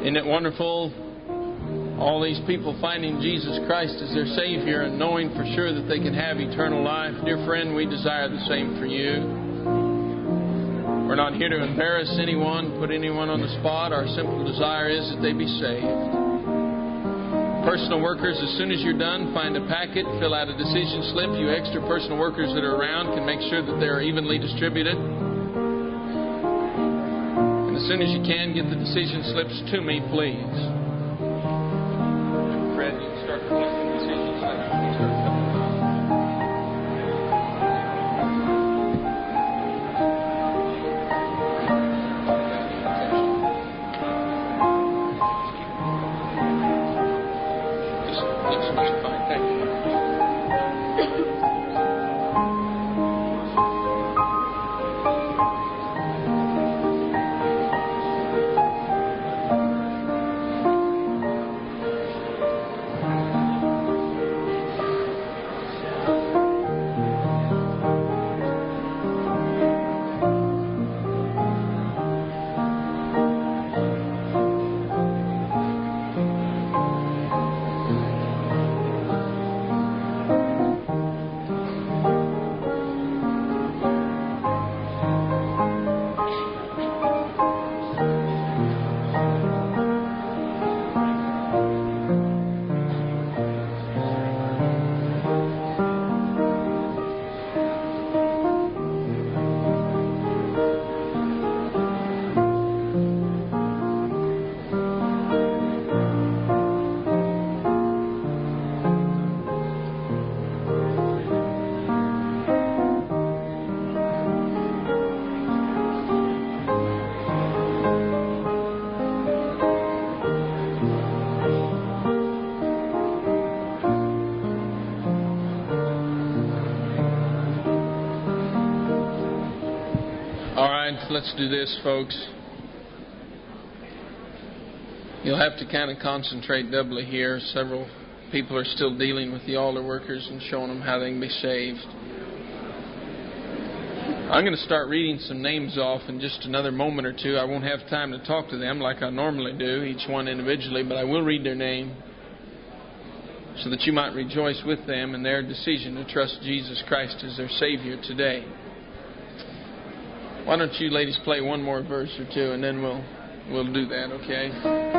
Isn't it wonderful? All these people finding Jesus Christ as their Savior and knowing for sure that they can have eternal life. Dear friend, we desire the same for you. We're not here to embarrass anyone, put anyone on the spot. Our simple desire is that they be saved. Personal workers, as soon as you're done, find a packet, fill out a decision slip. You extra personal workers that are around can make sure that they're evenly distributed. And as soon as you can, get the decision slips to me, please. Fred, you can start collecting decision slips. Let's do this, folks. You'll have to kind of concentrate doubly here. Several people are still dealing with the altar workers and showing them how they can be saved. I'm going to start reading some names off in just another moment or two. I won't have time to talk to them like I normally do, each one individually, but I will read their name so that you might rejoice with them in their decision to trust Jesus Christ as their Savior today. Why don't you ladies play one more verse or two, and then we'll do that, okay?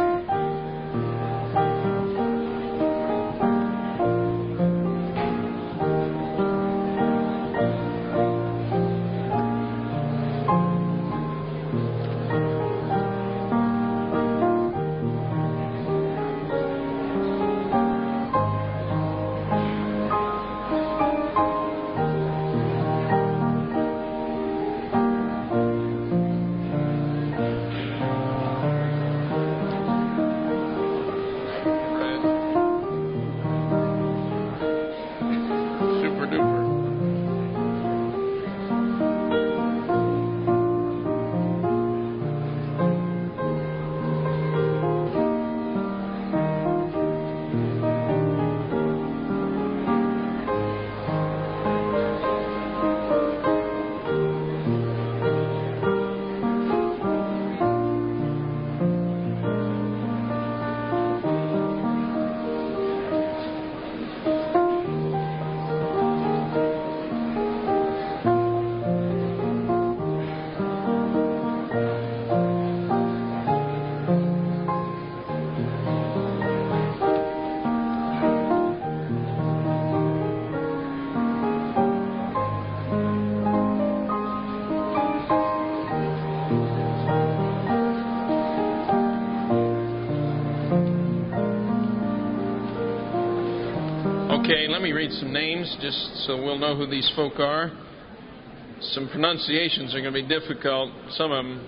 Okay, let me read some names just so we'll know who these folk are. Some pronunciations are going to be difficult, some of them.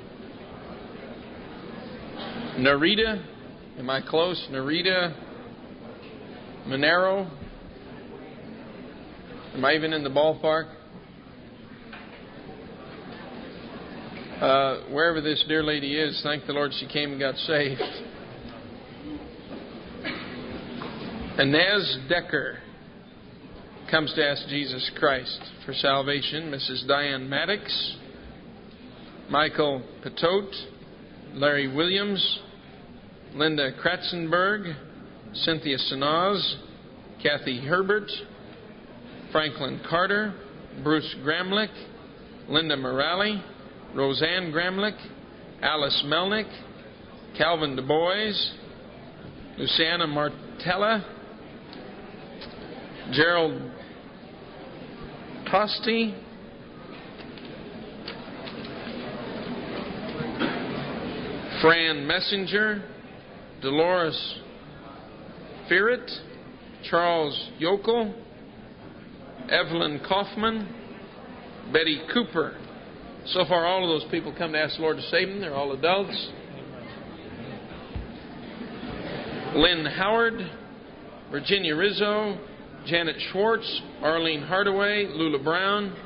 Narita, am I close? Narita Monero. Am I even in the ballpark? Wherever this dear lady is, thank the Lord she came and got saved. Inez Decker comes to ask Jesus Christ for salvation. Mrs. Diane Maddox, Michael Patote, Larry Williams, Linda Kratzenberg, Cynthia Sanaz, Kathy Herbert, Franklin Carter, Bruce Gramlich, Linda Morale, Roseanne Gramlich, Alice Melnick, Calvin Du Bois, Luciana Martella, Gerald Tosti, Fran Messenger, Dolores Ferret, Charles Yokel, Evelyn Kaufman, Betty Cooper. So far, all of those people come to ask the Lord to save them. They're all adults. Lynn Howard, Virginia Rizzo, Janet Schwartz, Arlene Hardaway, Lula Brown,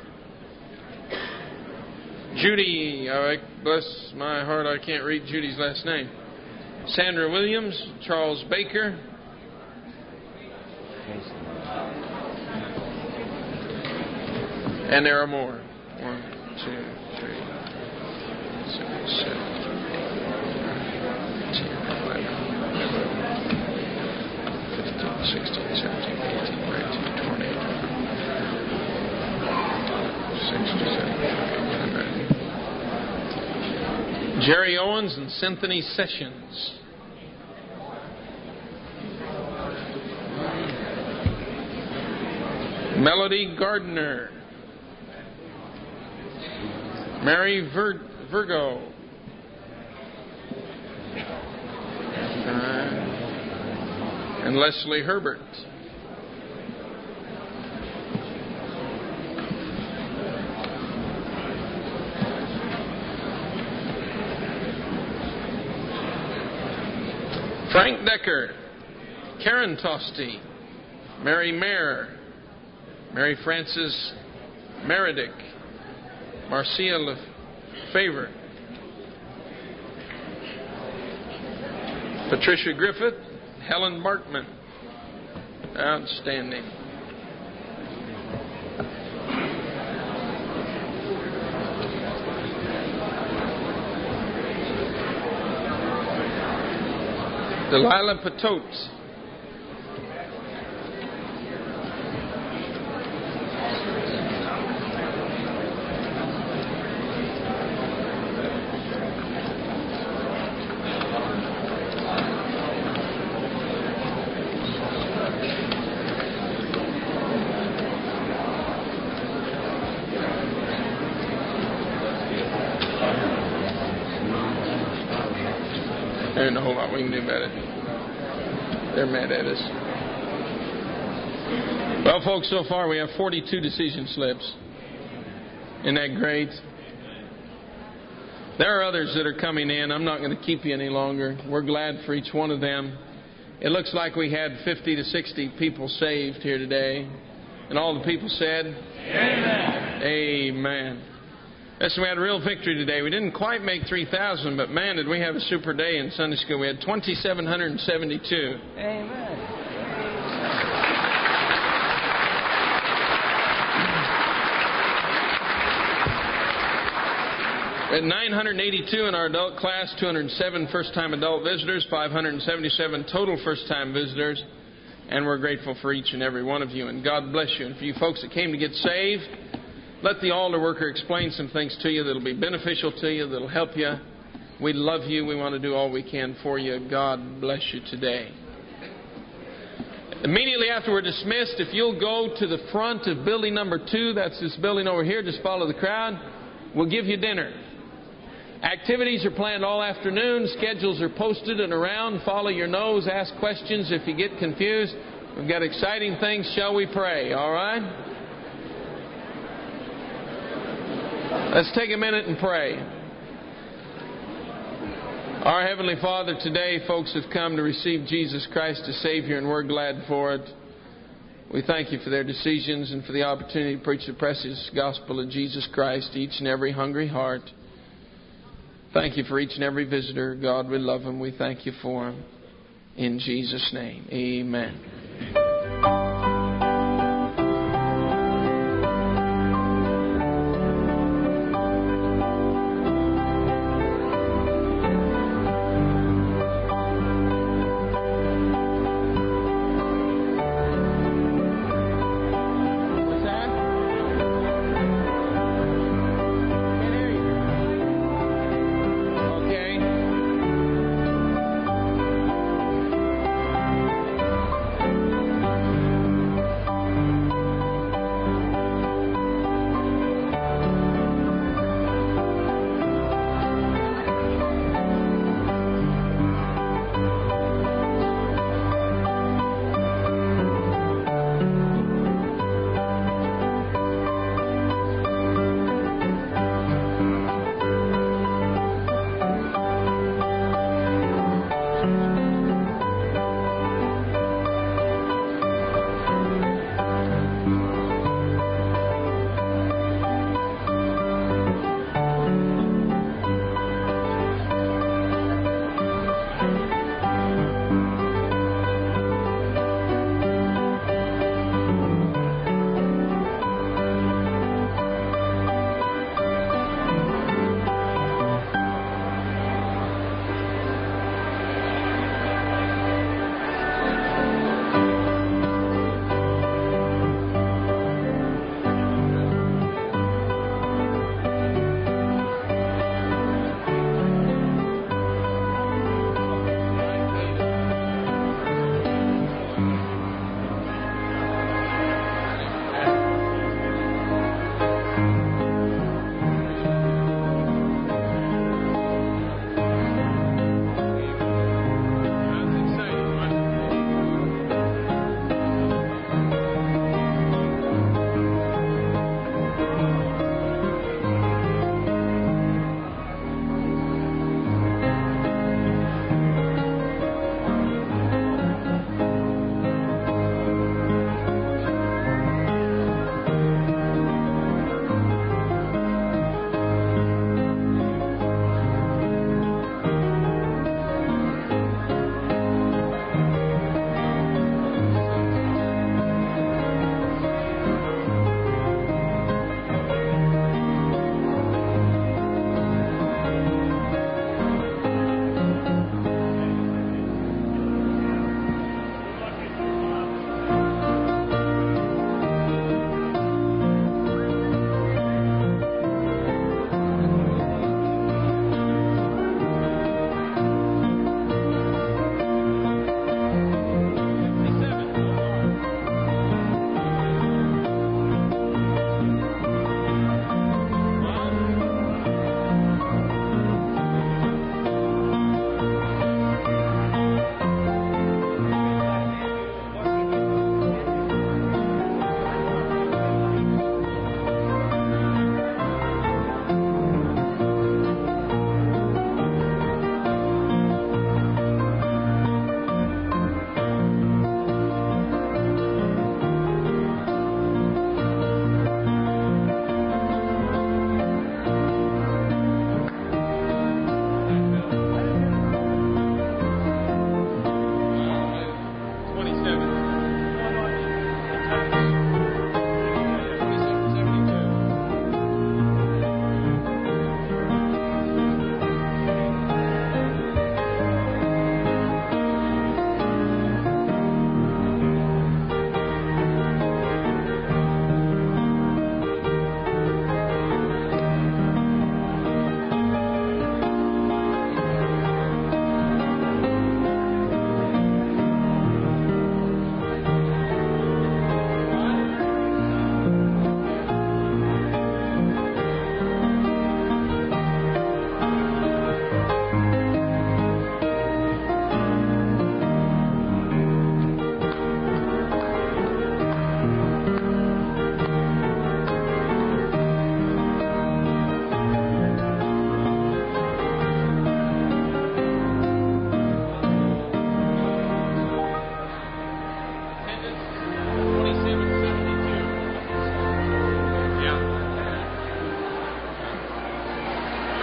Judy, bless my heart, I can't read Judy's last name, Sandra Williams, Charles Baker, and there are more. 1, 2, 3, 6, 7, 8, 9, 10, 11, 15, 16, 17, 18, 19, 20, 67, Jerry Owens and Cynthia Sessions. Melody Gardner. Mary Virgo. And Leslie Herbert. Frank Decker, Karen Tosti, Mary Mayer, Mary Frances Meredick, Marcia Lefevre, Patricia Griffith, Helen Barkman. Outstanding. Delilah Patot. There ain't a whole lot we can do about it. They're mad at us. Well, folks, so far we have 42 decision slips. Isn't that great? There are others that are coming in. I'm not going to keep you any longer. We're glad for each one of them. It looks like we had 50 to 60 people saved here today. And all the people said, Amen. Amen. Listen, we had a real victory today. We didn't quite make 3,000, but man, did we have a super day in Sunday school. We had 2,772.
Amen.
We had 982 in our adult class, 207 first-time adult visitors, 577 total first-time visitors, and we're grateful for each and every one of you, and God bless you. And for you folks that came to get saved, let the altar worker explain some things to you that'll be beneficial to you, that'll help you. We love you. We want to do all we can for you. God bless you today. Immediately after we're dismissed, if you'll go to the front of building number 2, that's this building over here, just follow the crowd, we'll give you dinner. Activities are planned all afternoon. Schedules are posted and around. Follow your nose. Ask questions if you get confused. We've got exciting things. Shall we pray? All right? Let's take a minute and pray. Our Heavenly Father, today folks have come to receive Jesus Christ as Savior, and we're glad for it. We thank you for their decisions and for the opportunity to preach the precious gospel of Jesus Christ to each and every hungry heart. Thank you for each and every visitor. God, we love them. We thank you for them. In Jesus' name, amen.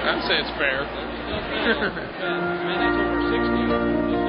I'd say it's fair.
Man, that's over 60.